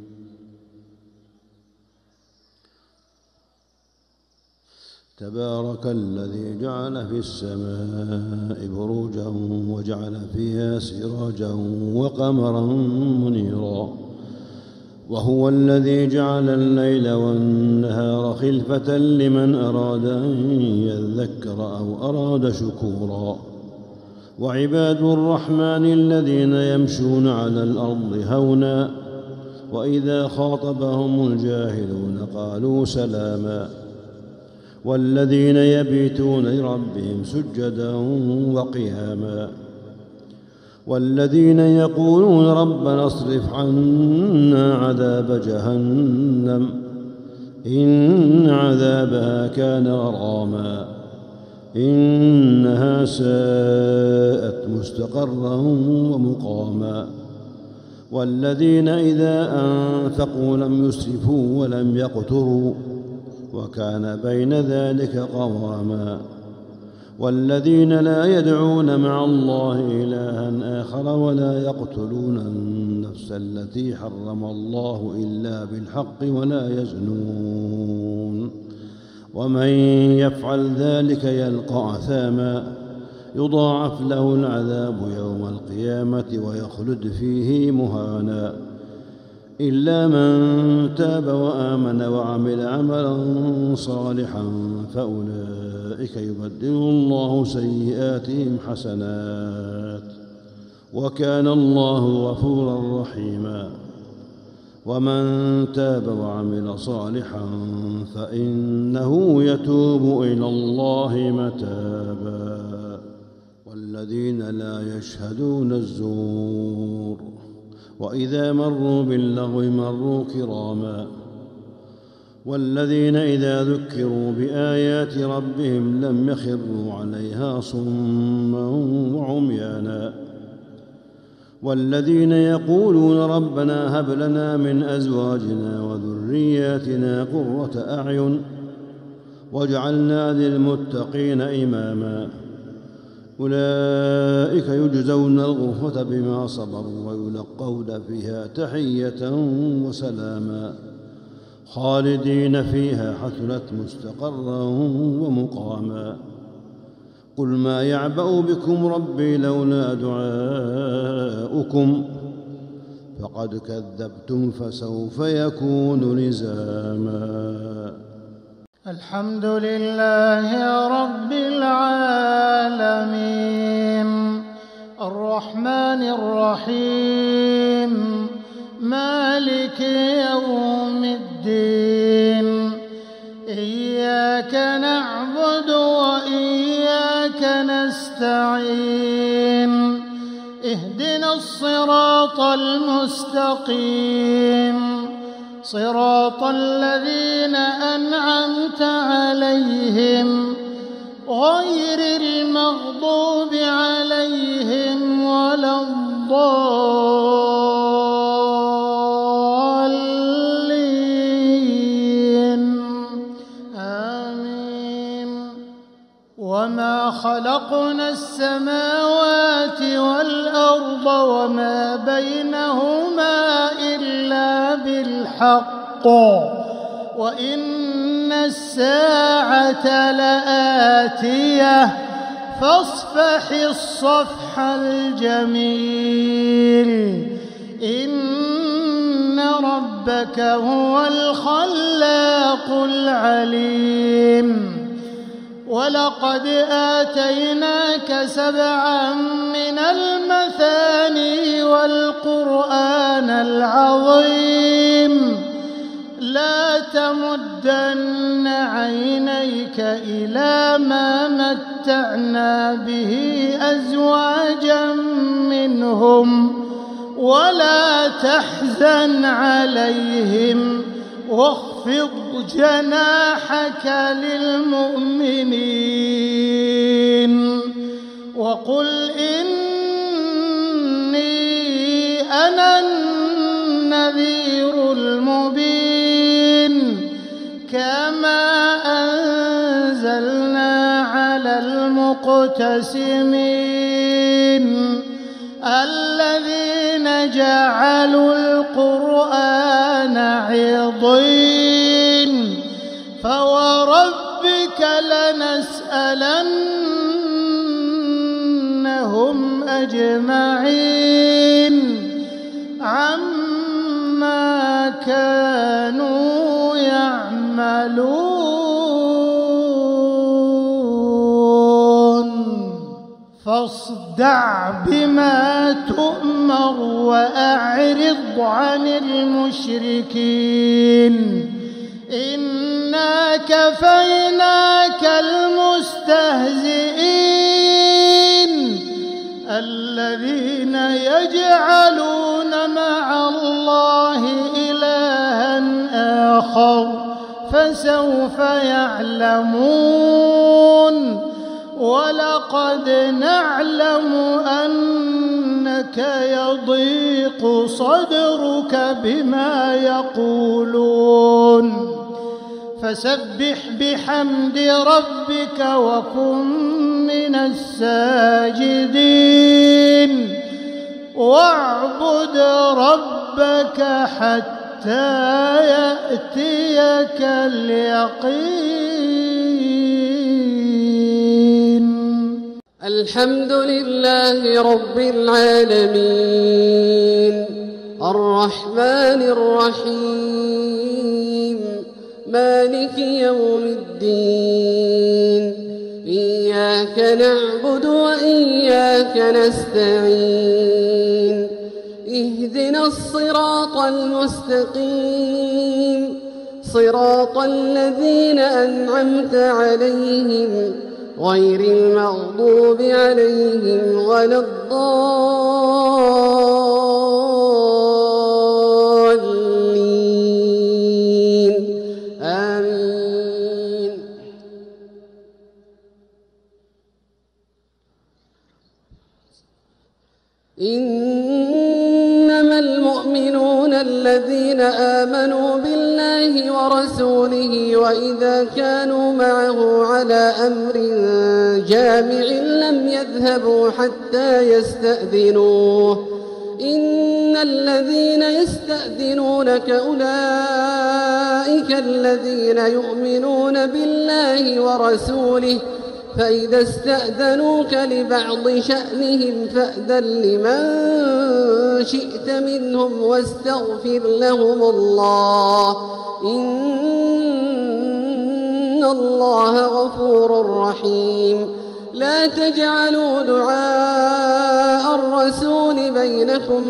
تبارك الذي جعل في السماء بروجا وجعل فيها سراجا وقمرا منيرا وهو الذي جعل الليل والنهار خلفة لمن أراد أن يذكر أو أراد شكورا وعباد الرحمن الذين يمشون على الأرض هونا وإذا خاطبهم الجاهلون قالوا سلاما والذين يبيتون لربهم سجدا وقياما والذين يقولون ربنا اصرف عنا عذاب جهنم إن عذابها كان غراما إنها ساءت مستقرا ومقاما والذين إذا أنفقوا لم يسرفوا ولم يقتروا وكان بين ذلك قواما والذين لا يدعون مع الله إلها آخر ولا يقتلون النفس التي حرم الله إلا بالحق ولا يزنون ومن يفعل ذلك يلقى أثاما يضاعف له العذاب يوم القيامة ويخلد فيه مهانا إلا من تاب وآمن وعمل عملا صالحا فأولئك يبدل الله سيئاتهم حسنات وكان الله غفورا رحيما ومن تاب وعمل صالحا فإنه يتوب إلى الله متابا والذين لا يشهدون الزور وإذا مروا باللغو مروا كراما والذين إذا ذكروا بآيات ربهم لم يخروا عليها صما وعميانا والذين يقولون ربنا هب لنا من أزواجنا وذرياتنا قرة أعين واجعلنا للمتقين إماما أولئك يجزون الغرفة بما صبروا ويلقون فيها تحية وسلاما خالدين فيها حسنت مستقرا ومقاما قل ما يعبأ بكم ربي لولا دعاؤكم فقد كذبتم فسوف يكون لزاما. الحمد لله رب العالمين الرحمن الرحيم مالك يوم الدين إياك نعبد وإياك نستعين اهدنا الصراط المستقيم صراط الذين أنعمت عليهم غير المغضوب عليهم ولا الضالين آمين. وما خلقنا السماوات والأرض وما بينهما إلا بالحق وإن الساعة لآتية فاصفح الصفح الجميل إن ربك هو الخلاق العليم. ولقد آتيناك 7 من المثاني والقرآن العظيم لا تمدن عينيك إلى ما متعنا به أزواجا منهم ولا تحزن عليهم واخفض جناحك للمؤمنين وقل إني أنا النذير المبين كما أنزلنا على المقتسمين الذين جعلوا القرآن عضين فوربك لنسألنهم أجمعين عما كانوا يعملون. فاصدع بما تؤمر وأعرض عن المشركين إنا كفيناك المستهزئين الذين يجعلون مع الله إلها آخر فسوف يعلمون. ولقد نعلم أنك يضيق صدرك بما يقولون فسبح بحمد ربك وكن من الساجدين واعبد ربك حتى يأتيك اليقين. الحمد لله رب العالمين الرحمن الرحيم مالك يوم الدين إياك نعبد وإياك نستعين اهدنا الصراط المستقيم صراط الذين أنعمت عليهم غير المغضوب عليهم ولا الضالين آمين. إنما المؤمنون الذين آمنوا بالله ورسوله وإذا كانوا معه على أمر جامع لم يذهبوا حتى يستأذنوه إن الذين يستأذنونك أولئك الذين يؤمنون بالله ورسوله فإذا استأذنوك لبعض شأنهم فأذن لمن شئت منهم واستغفر لهم الله إن الله غفور رحيم. لا تجعلوا دعاء الرسول بينكم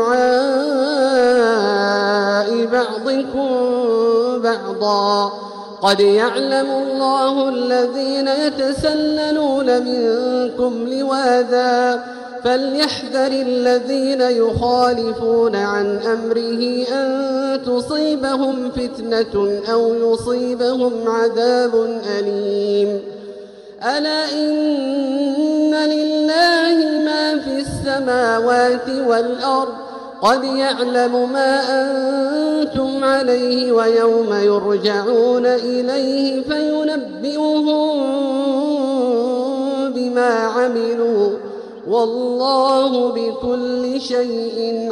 كدعاء بعضكم بعضا قد يعلم الله الذين يتسللون منكم لواذا فليحذر الذين يخالفون عن أمره أن تصيبهم فتنة أو يصيبهم عذاب أليم. ألا إن لله ما في السماوات والأرض قد يعلم ما أنتم عليه ويوم يرجعون إليه فينبئهم بما عملوا والله بكل شيء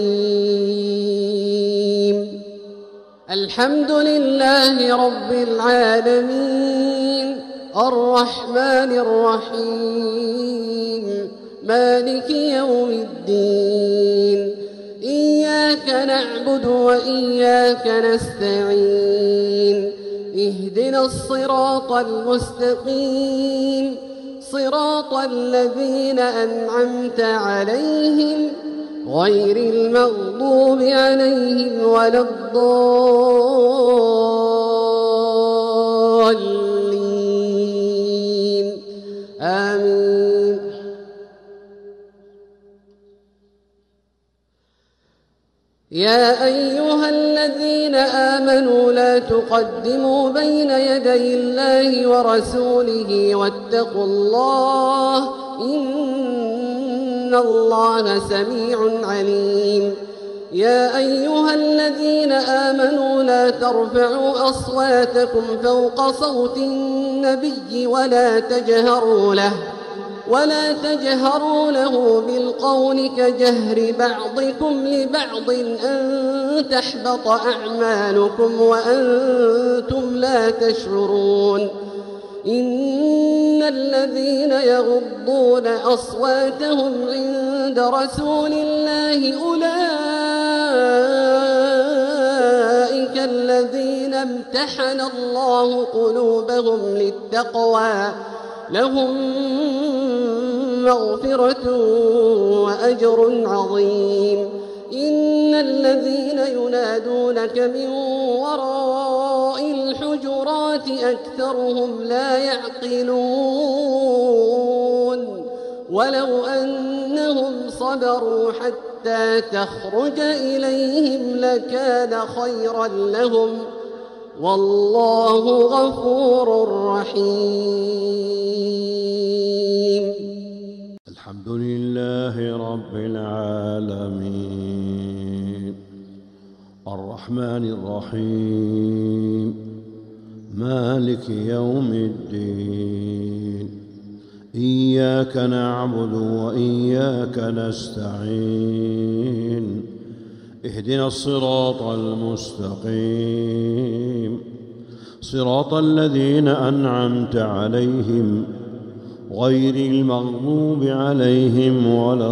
عليم. الحمد لله رب العالمين الرحمن الرحيم مالك يوم الدين إياك نعبد وإياك نستعين اهدنا الصراط المستقيم صراط الذين أنعمت عليهم غير المغضوب عليهم ولا الضالين آمين. يا أيها الذين آمنوا لا تقدموا بين يدي الله ورسوله واتقوا الله إن الله سميع عليم. يا أيها الذين آمنوا لا ترفعوا أصواتكم فوق صوت النبي ولا تجهروا له بالقول كجهر بعضكم لبعض أن تحبط أعمالكم وأنتم لا تشعرون. إن الذين يغضون أصواتهم عند رسول الله أولئك الذين امتحن الله قلوبهم للتقوى لهم مغفرة وأجر عظيم. إن الذين ينادونك من وراء الحجرات أكثرهم لا يعقلون ولو أنهم صبروا حتى تخرج إليهم لكان خيرا لهم والله غفور رحيم. الحمد لله رب العالمين الرحمن الرحيم مالك يوم الدين إياك نعبد وإياك نستعين اهدنا الصراط المستقيم صراط الذين أنعمت عليهم غير المغضوب عليهم ولا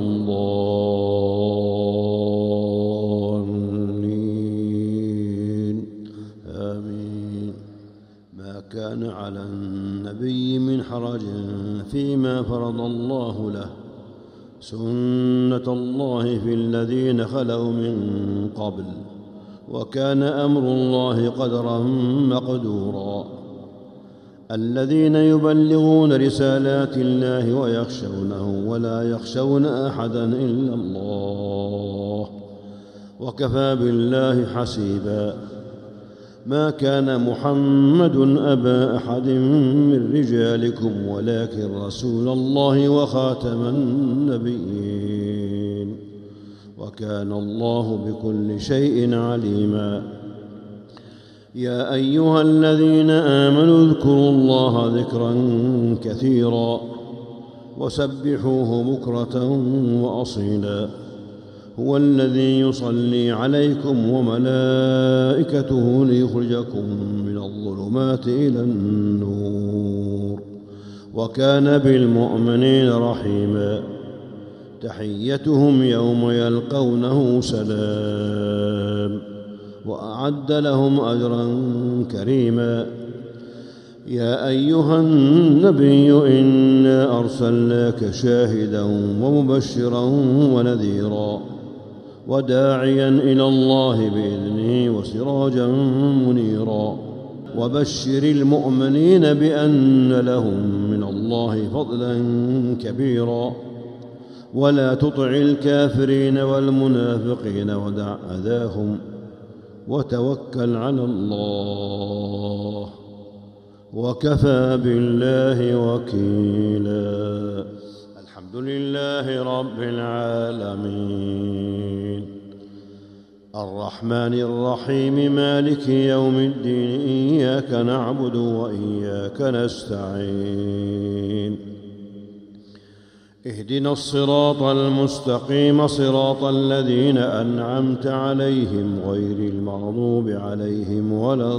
الضالين آمين. ما كان على النبي من حرج فيما فرض الله له سنة الله في الذين خلوا من قبل وكان أمر الله قدرا مقدورا. الذين يبلغون رسالات الله ويخشونه ولا يخشون أحدا إلا الله وكفى بالله حسيبا. ما كان محمد أبا أحد من رجالكم ولكن رسول الله وخاتم النبيين وكان الله بكل شيء عليما. يا أيها الذين آمنوا اذكروا الله ذكرا كثيرا وسبحوه بكرة وأصيلا. هو الذي يصلي عليكم وملائكته ليخرجكم من الظلمات إلى النور وكان بالمؤمنين رحيما. تحيتهم يوم يلقونه سلام وأعد لهم أجرا كريما. يا أيها النبي إنا أرسلناك شاهدا ومبشرا ونذيرا وداعيا إلى الله بإذنه وسراجا منيرا. وبشر المؤمنين بأن لهم من الله فضلا كبيرا. ولا تطع الكافرين والمنافقين ودع أذاهم وتوكل على الله وكفى بالله وكيلا. الحمد لله رب العالمين الرحمن الرحيم مالك يوم الدين إياك نعبد وإياك نستعين. اهدنا الصراط المستقيم صراط الذين أنعمت عليهم غير المغضوب عليهم ولا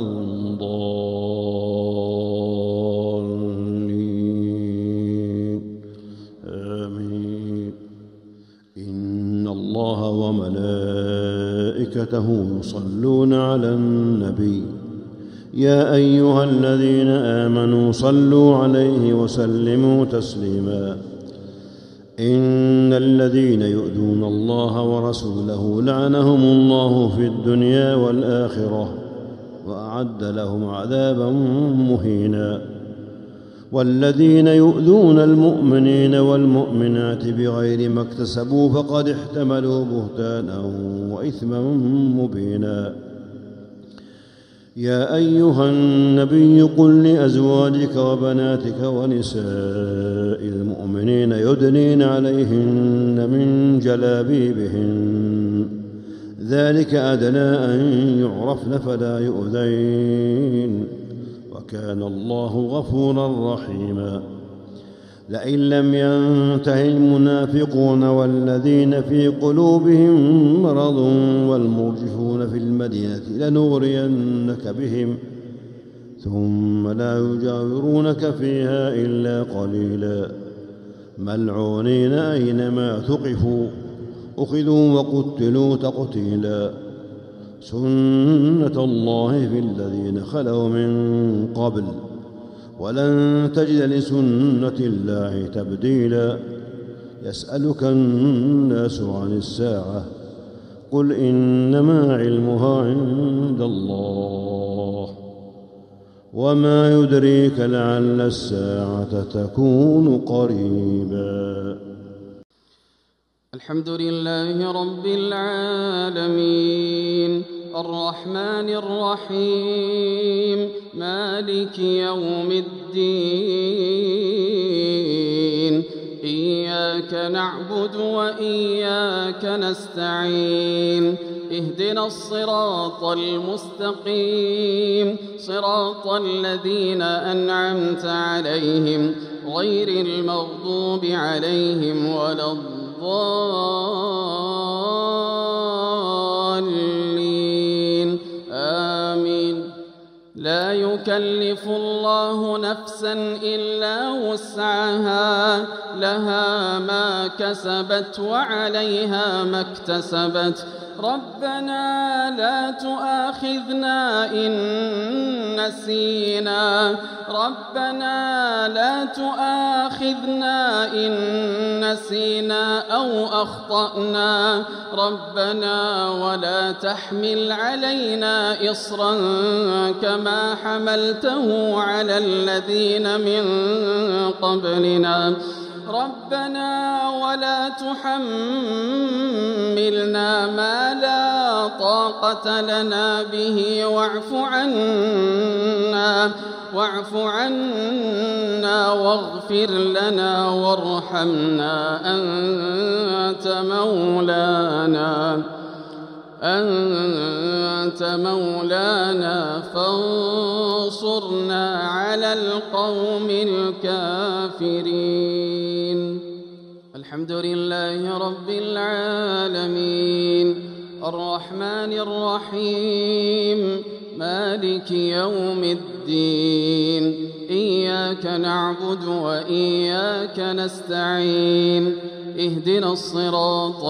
الضالين آمين. إن الله وملائكته يصلون على النبي يا أيها الذين آمنوا صلوا عليه وسلموا تسليما. إن الذين يؤذون الله ورسوله لعنهم الله في الدنيا والآخرة وأعد لهم عذابا مهينا. والذين يؤذون المؤمنين والمؤمنات بغير ما اكتسبوا فقد احتملوا بهتانا وإثما مبينا. يا أيها النبي قل لأزواجك وبناتك ونساء المؤمنين يدنين عليهن من جلابيبهن ذلك أدنى أن يعرفن فلا يؤذين وكان الله غفورا رحيما. لئن لم ينته المنافقون والذين في قلوبهم مرض والمرجفون في المدينة لنغرينك بهم ثم لا يجاورونك فيها إلا قليلا ملعونين أينما ثقفوا أخذوا وقتلوا تقتيلا. سنة الله في الذين خلوا من قبل ولن تجد لسنة الله تبديلا. يسألك الناس عن الساعة قل إنما علمها عند الله وما يدريك لعل الساعة تكون قريبا. الحمد لله رب العالمين الرحمن الرحيم مالك يوم الدين. إياك نعبد وإياك نستعين. اهدنا الصراط المستقيم صراط الذين أنعمت عليهم غير المغضوب عليهم ولا الضالين آمين. لا يكلف الله نفسا إلا وسعها لها ما كسبت وعليها ما اكتسبت. ربنا لا تؤاخذنا إن نسينا ربنا لا تؤاخذنا إن نسينا أو أخطأنا ربنا ولا تحمل علينا إصرا كما حملته على الذين من قبلنا ربنا ولا تحملنا ما لا طاقة لنا به واعف عنا واغفر لنا وارحمنا أنت مولانا فانصرنا على القوم الكافرين. الحمد لله رب العالمين الرحمن الرحيم مالك يوم الدين إياك نعبد وإياك نستعين اهدنا الصراط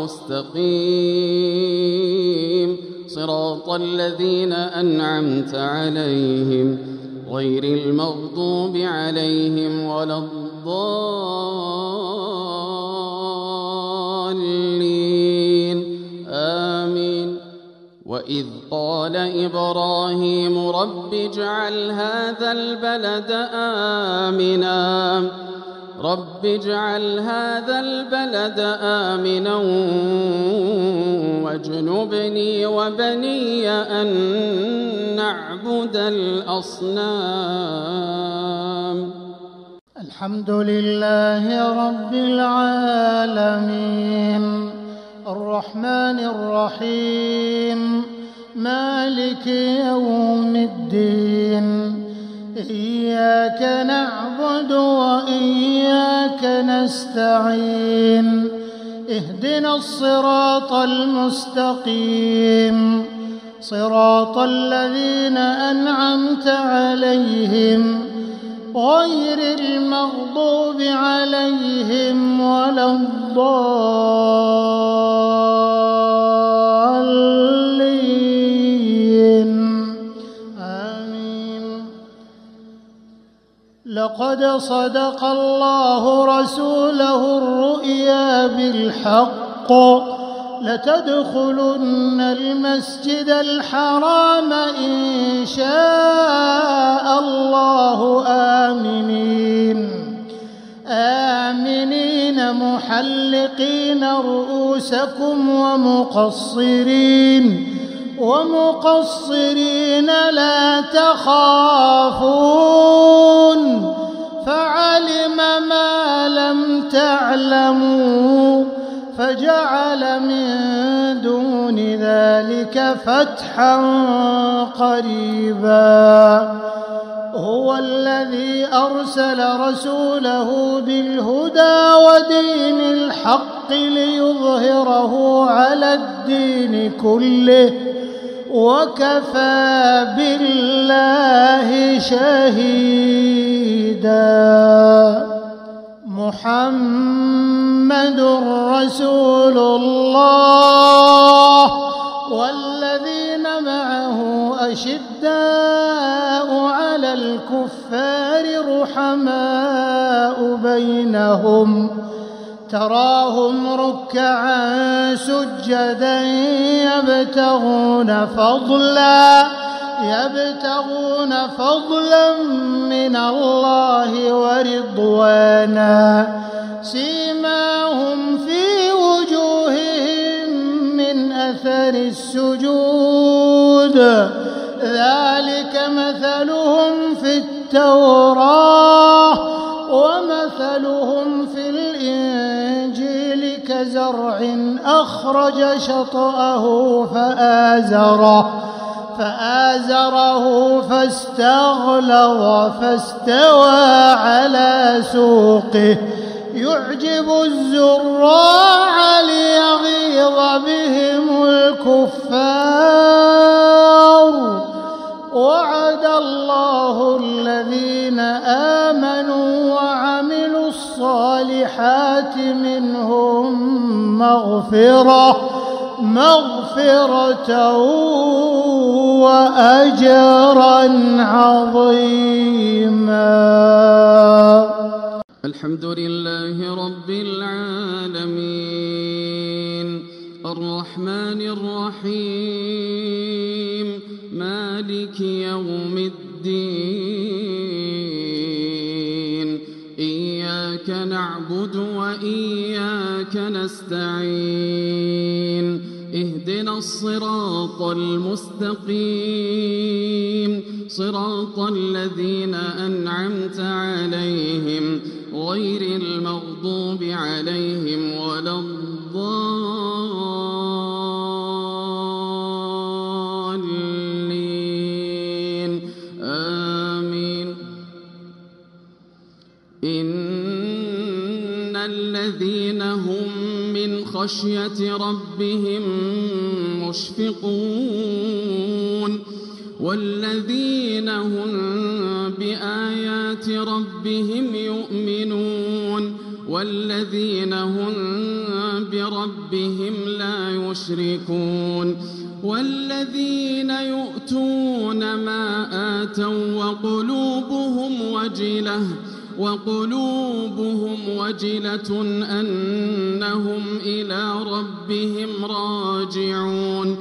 المستقيم صراط الذين أنعمت عليهم غير المغضوب عليهم ولا الضالين آمين. وإذ قال إبراهيم رب اجعل هذا البلد آمنا واجنبني وبني أن نعبد الأصنام. الحمد لله رب العالمين الرحمن الرحيم مالك يوم الدين إياك نعبد وإياك نستعين اهدنا الصراط المستقيم صراط الذين أنعمت عليهم غير المغضوب عليهم ولا الضالين آمين. لقد صدق الله رسوله الرؤيا بالحق لتدخلن المسجد الحرام إن شاء الله آمنين محلقين رؤوسكم ومقصرين لا تخافون فعلم ما لم تعلموا فجعل من دون ذلك فتحا قريبا. هو الذي أرسل رسوله بالهدى ودين الحق ليظهره على الدين كله وكفى بالله شهيدا. محمد رسول الله والذين معه أشداء على الكفار رحماء بينهم تراهم ركعا سجدا يبتغون فضلا من الله ورضوانا سيماهم في وجوههم من أثر السجود ذلك مثلهم في التوراة ومثلهم في الإنجيل كزرع أخرج شطأه فآزره فاستغلظ فاستوى على سوقه يعجب الزراع ليغيظ بهم الكفار. وعد الله الذين آمنوا وعملوا الصالحات منهم مغفرة وأجرا عظيما. الحمد لله رب العالمين الرحمن الرحيم مالك يوم الدين إياك نعبد وإياك نستعين اهدنا الصراط المستقيم صراط الذين أنعمت عليهم غير المغضوب عليهم ولا الضالين آمين. إن الذين هم من خشية ربهم مشفقون والذين هم بآيات ربهم يؤمنون والذين هم بربهم لا يشركون والذين يؤتون ما آتوا وقلوبهم وجلة أنهم إلى ربهم راجعون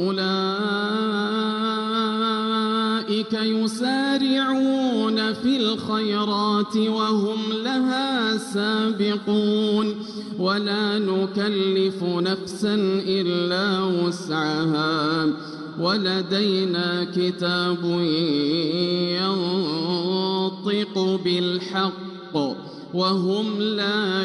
أولئك يسارعون في الخيرات وهم لها سابقون ولا نكلف نفسا إلا وسعها ولدينا كتاب ينطق بالحق وهم لا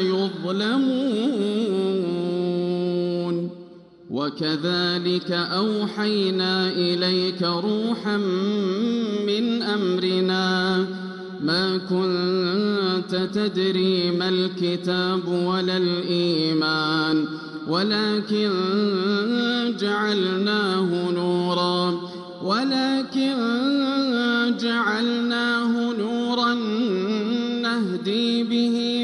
يظلمون وكذلك أوحينا إليك روحا من أمرنا ما كنت تدري ما الكتاب ولا الإيمان ولكن جعلناه نورا نهدي به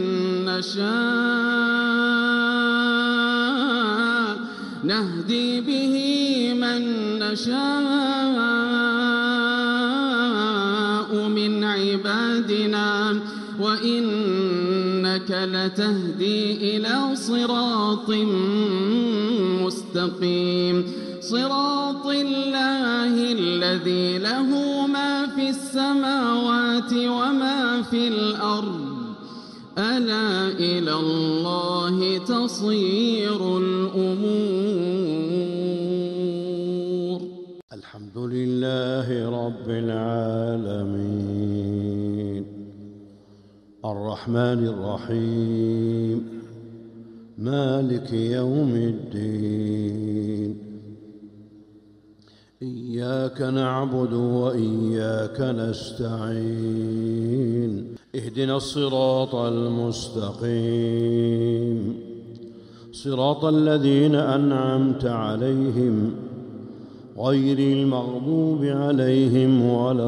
من نشاء من عبادنا وإنك لتهدي إلى صراط مستقيم صراط الله الذي له ما في السماوات وما في الأرض ألا إلى الله تصير الأمور. الحمد لله رب العالمين الرحمن الرحيم مالك يوم الدين إياك نعبد وإياك نستعين اهدنا الصراط المستقيم صراط الذين أنعمت عليهم غير المغضوب عليهم ولا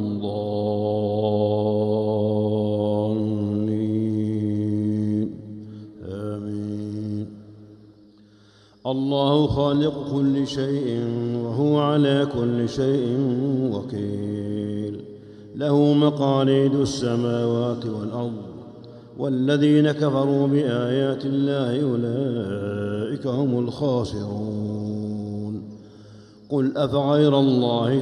الضالين آمين. الله خالق كل شيء وهو على كل شيء وكيل له مقاليد السماوات والأرض والذين كفروا بآيات الله أولئك هم الخاسرون. قل أفغير الله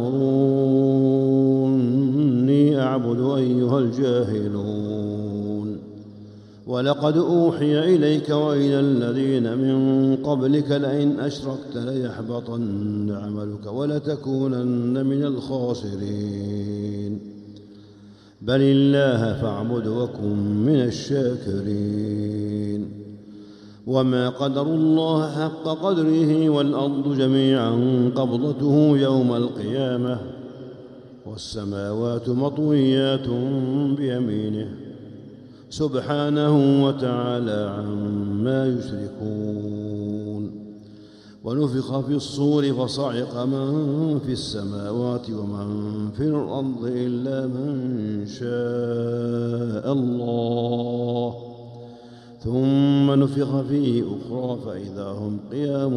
تأمروني أعبد أيها الجاهلون ولقد أوحي إليك وإلى الذين من قبلك لئن أشركت ليحبطن عملك ولتكونن من الخاسرين. بل الله فاعبد وكن من الشاكرين. وما قدروا الله حق قدره والأرض جميعا قبضته يوم القيامة والسماوات مطويات بيمينه سبحانه وتعالى عما يشركون. ونفخ في الصور فصعق من في السماوات ومن في الأرض إلا من شاء الله ثم نفخ فيه أخرى فإذا هم قيام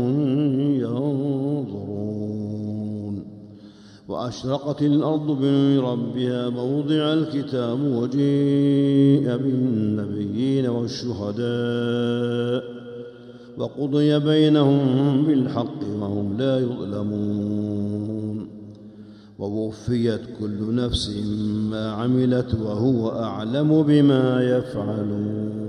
ينظرون. وأشرقت الأرض بنور ربها موضع الكتاب وجيء بالنبيين والشهداء وقضي بينهم بالحق وهم لا يظلمون. ووفيت كل نفس ما عملت وهو أعلم بما يفعلون.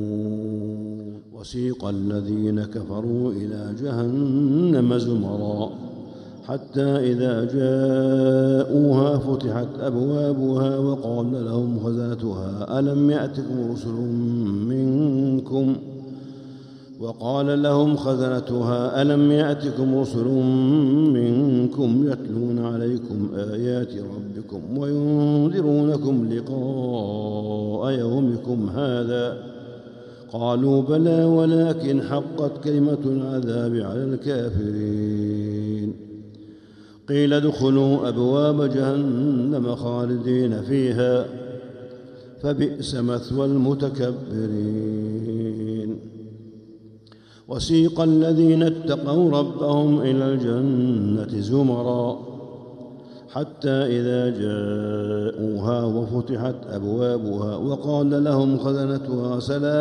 وسيق الذين كفروا إلى جهنم زمرا حتى إذا جاءوها فتحت أبوابها وقال لهم خزنتها ألم يأتكم رسل منكم يتلون عليكم آيات ربكم وينذرونكم لقاء يومكم هذا قالوا بلى ولكن حقت كلمة العذاب على الكافرين. قيل ادخلوا أبواب جهنم خالدين فيها فبئس مثوى المتكبرين. وسيق الذين اتقوا ربهم إلى الجنة زمرا حتى إذا جاءوها وفتحت أبوابها وقال لهم خزنتها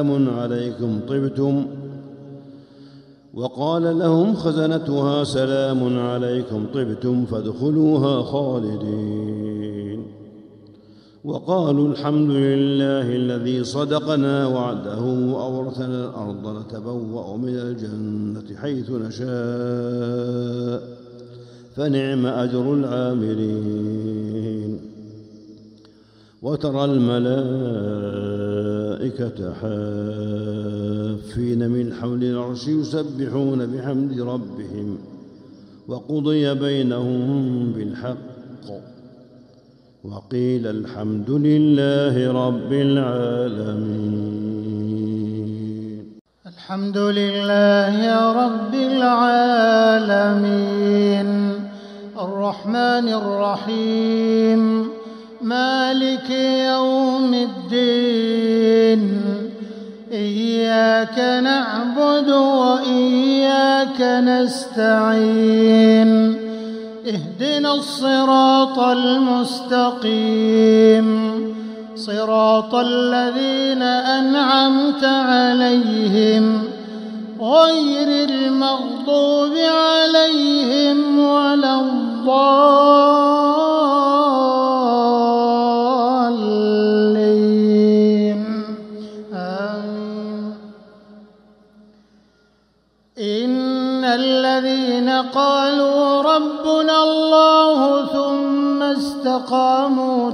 سلام عليكم طبتم فادخلوها خالدين. وقالوا الحمد لله الذي صدقنا وعده وأورثنا الأرض نتبوأ من الجنة حيث نشاء فنعم أجر العاملين. وترى الملائكة حافين من حول العرش يسبحون بحمد ربهم وقضي بينهم بالحق وقيل الحمد لله رب العالمين. الحمد لله رب العالمين الرحمن الرحيم مالك يوم الدين إياك نعبد وإياك نستعين اهدنا الصراط المستقيم صراط الذين أنعمت عليهم غير المغضوب عليهم ولا الضالين آمين. إن الذين قالوا ربنا الله ثم استقاموا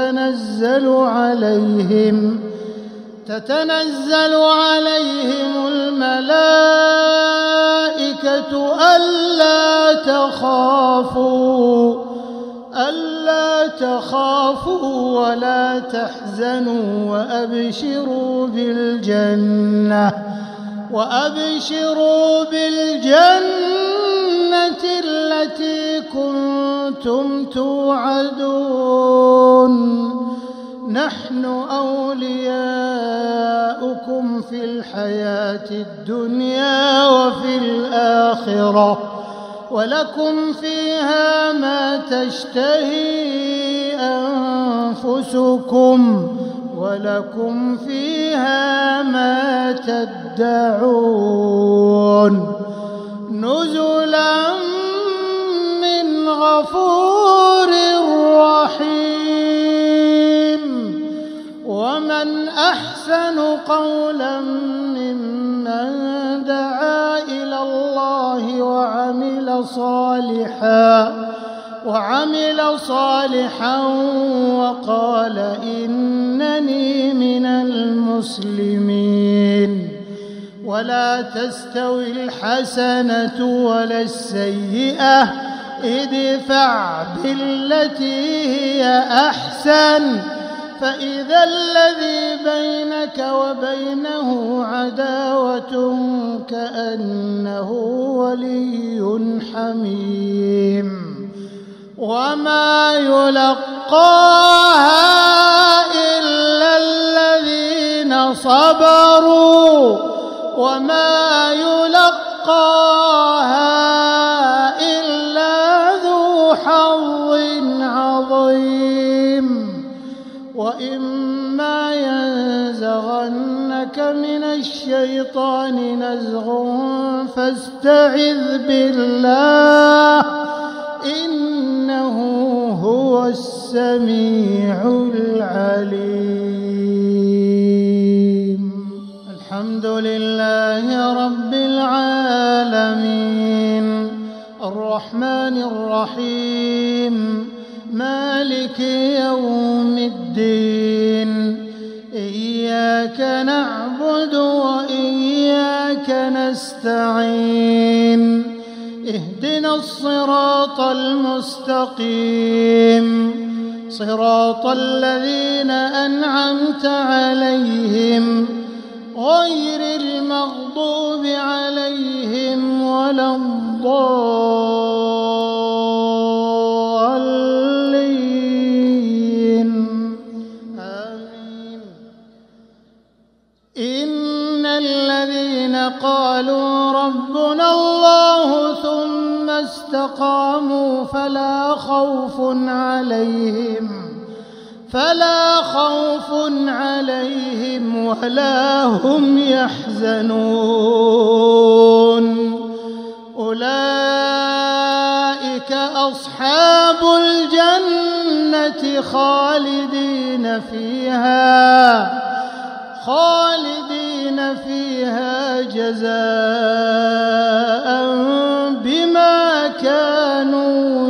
تتنزل عليهم الملائكة ألا تخافوا ولا تحزنوا وأبشروا بالجنة التي كنتم توعدون نحن أولياؤكم في الحياة الدنيا وفي الآخرة ولكم فيها ما تشتهي أنفسكم ولكم فيها ما تدعون نزلا من غفور رحيم. ومن أحسن قولا ممن دعا إلى الله وعمل صالحا وقال إنني من المسلمين. ولا تستوي الحسنة ولا السيئة ادفع بالتي هي أحسن فإذا الذي بينك وبينه عداوة كأنه ولي حميم. وما يلقاها إلا الذين صبروا وما يلقاها إلا ذو حظ عظيم. وإما ينزغنك من الشيطان نزغ فاستعذ بالله إنه هو السميع العليم. الحمد لله رب العالمين الرحمن الرحيم مالك يوم الدين إياك نعبد وإياك نستعين اهدنا الصراط المستقيم صراط الذين أنعمت عليهم غير المغضوب عليهم ولا الضالين آمين. إن الذين قالوا ربنا الله ثم استقاموا فلا خوف عليهم ولا هم يحزنون. أولئك أصحاب الجنة خالدين فيها جزاء بما كانوا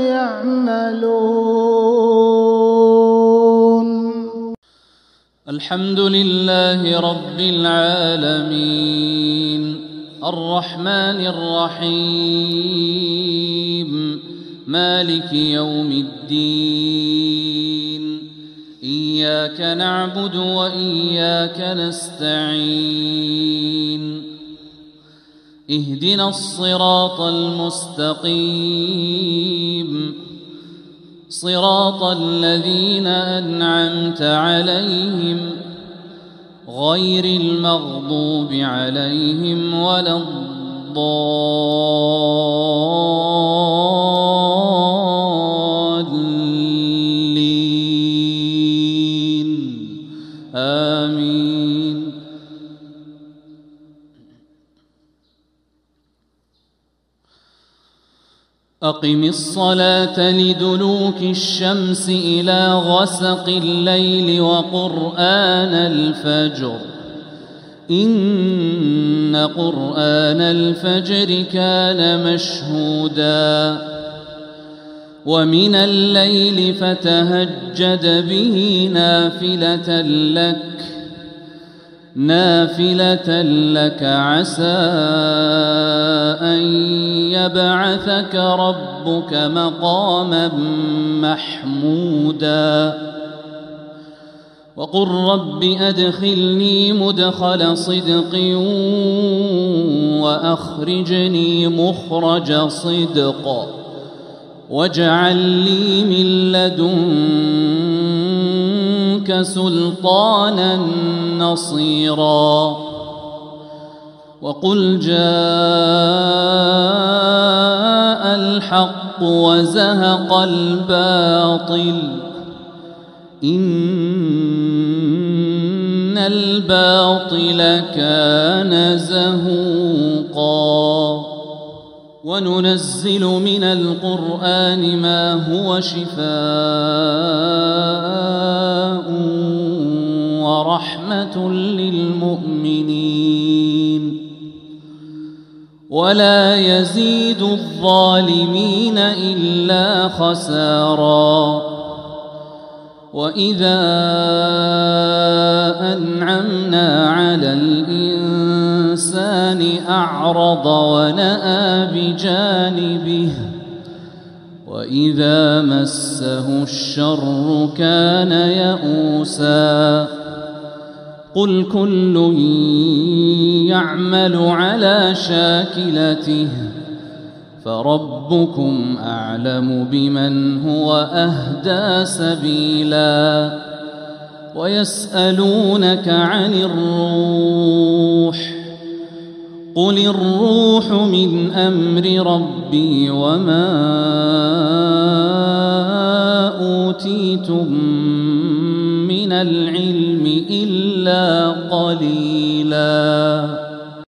يعملون. الحمد لله رب العالمين الرحمن الرحيم مالك يوم الدين إياك نعبد وإياك نستعين اهدنا الصراط المستقيم صراط الذين أنعمت عليهم غير المغضوب عليهم ولا الضالين آمين. أقم الصلاة لدلوك الشمس إلى غسق الليل وقرآن الفجر إن قرآن الفجر كان مشهودا ومن الليل فتهجد به نافلة لك عسى أن يبعثك ربك مقاما محمودا وقل رب أدخلني مدخل صدق وأخرجني مخرج صدق واجعل لي من لدنك سلطانا نصيرا وقل جاء الحق وزهق الباطل إن الباطل كان زهوقا وننزل من القرآن ما هو شفاء ورحمة للمؤمنين ولا يزيد الظالمين إلا خسارا وإذا أنعمنا على الإنسان أعرض ونأى بجانبه وإذا مسه الشر كان يئوسا قل كل يعمل على شاكلته فربكم أعلم بمن هو أهدى سبيلا ويسألونك عن الروح قل الروح من أمر ربي وما أوتيتم من العلم إلا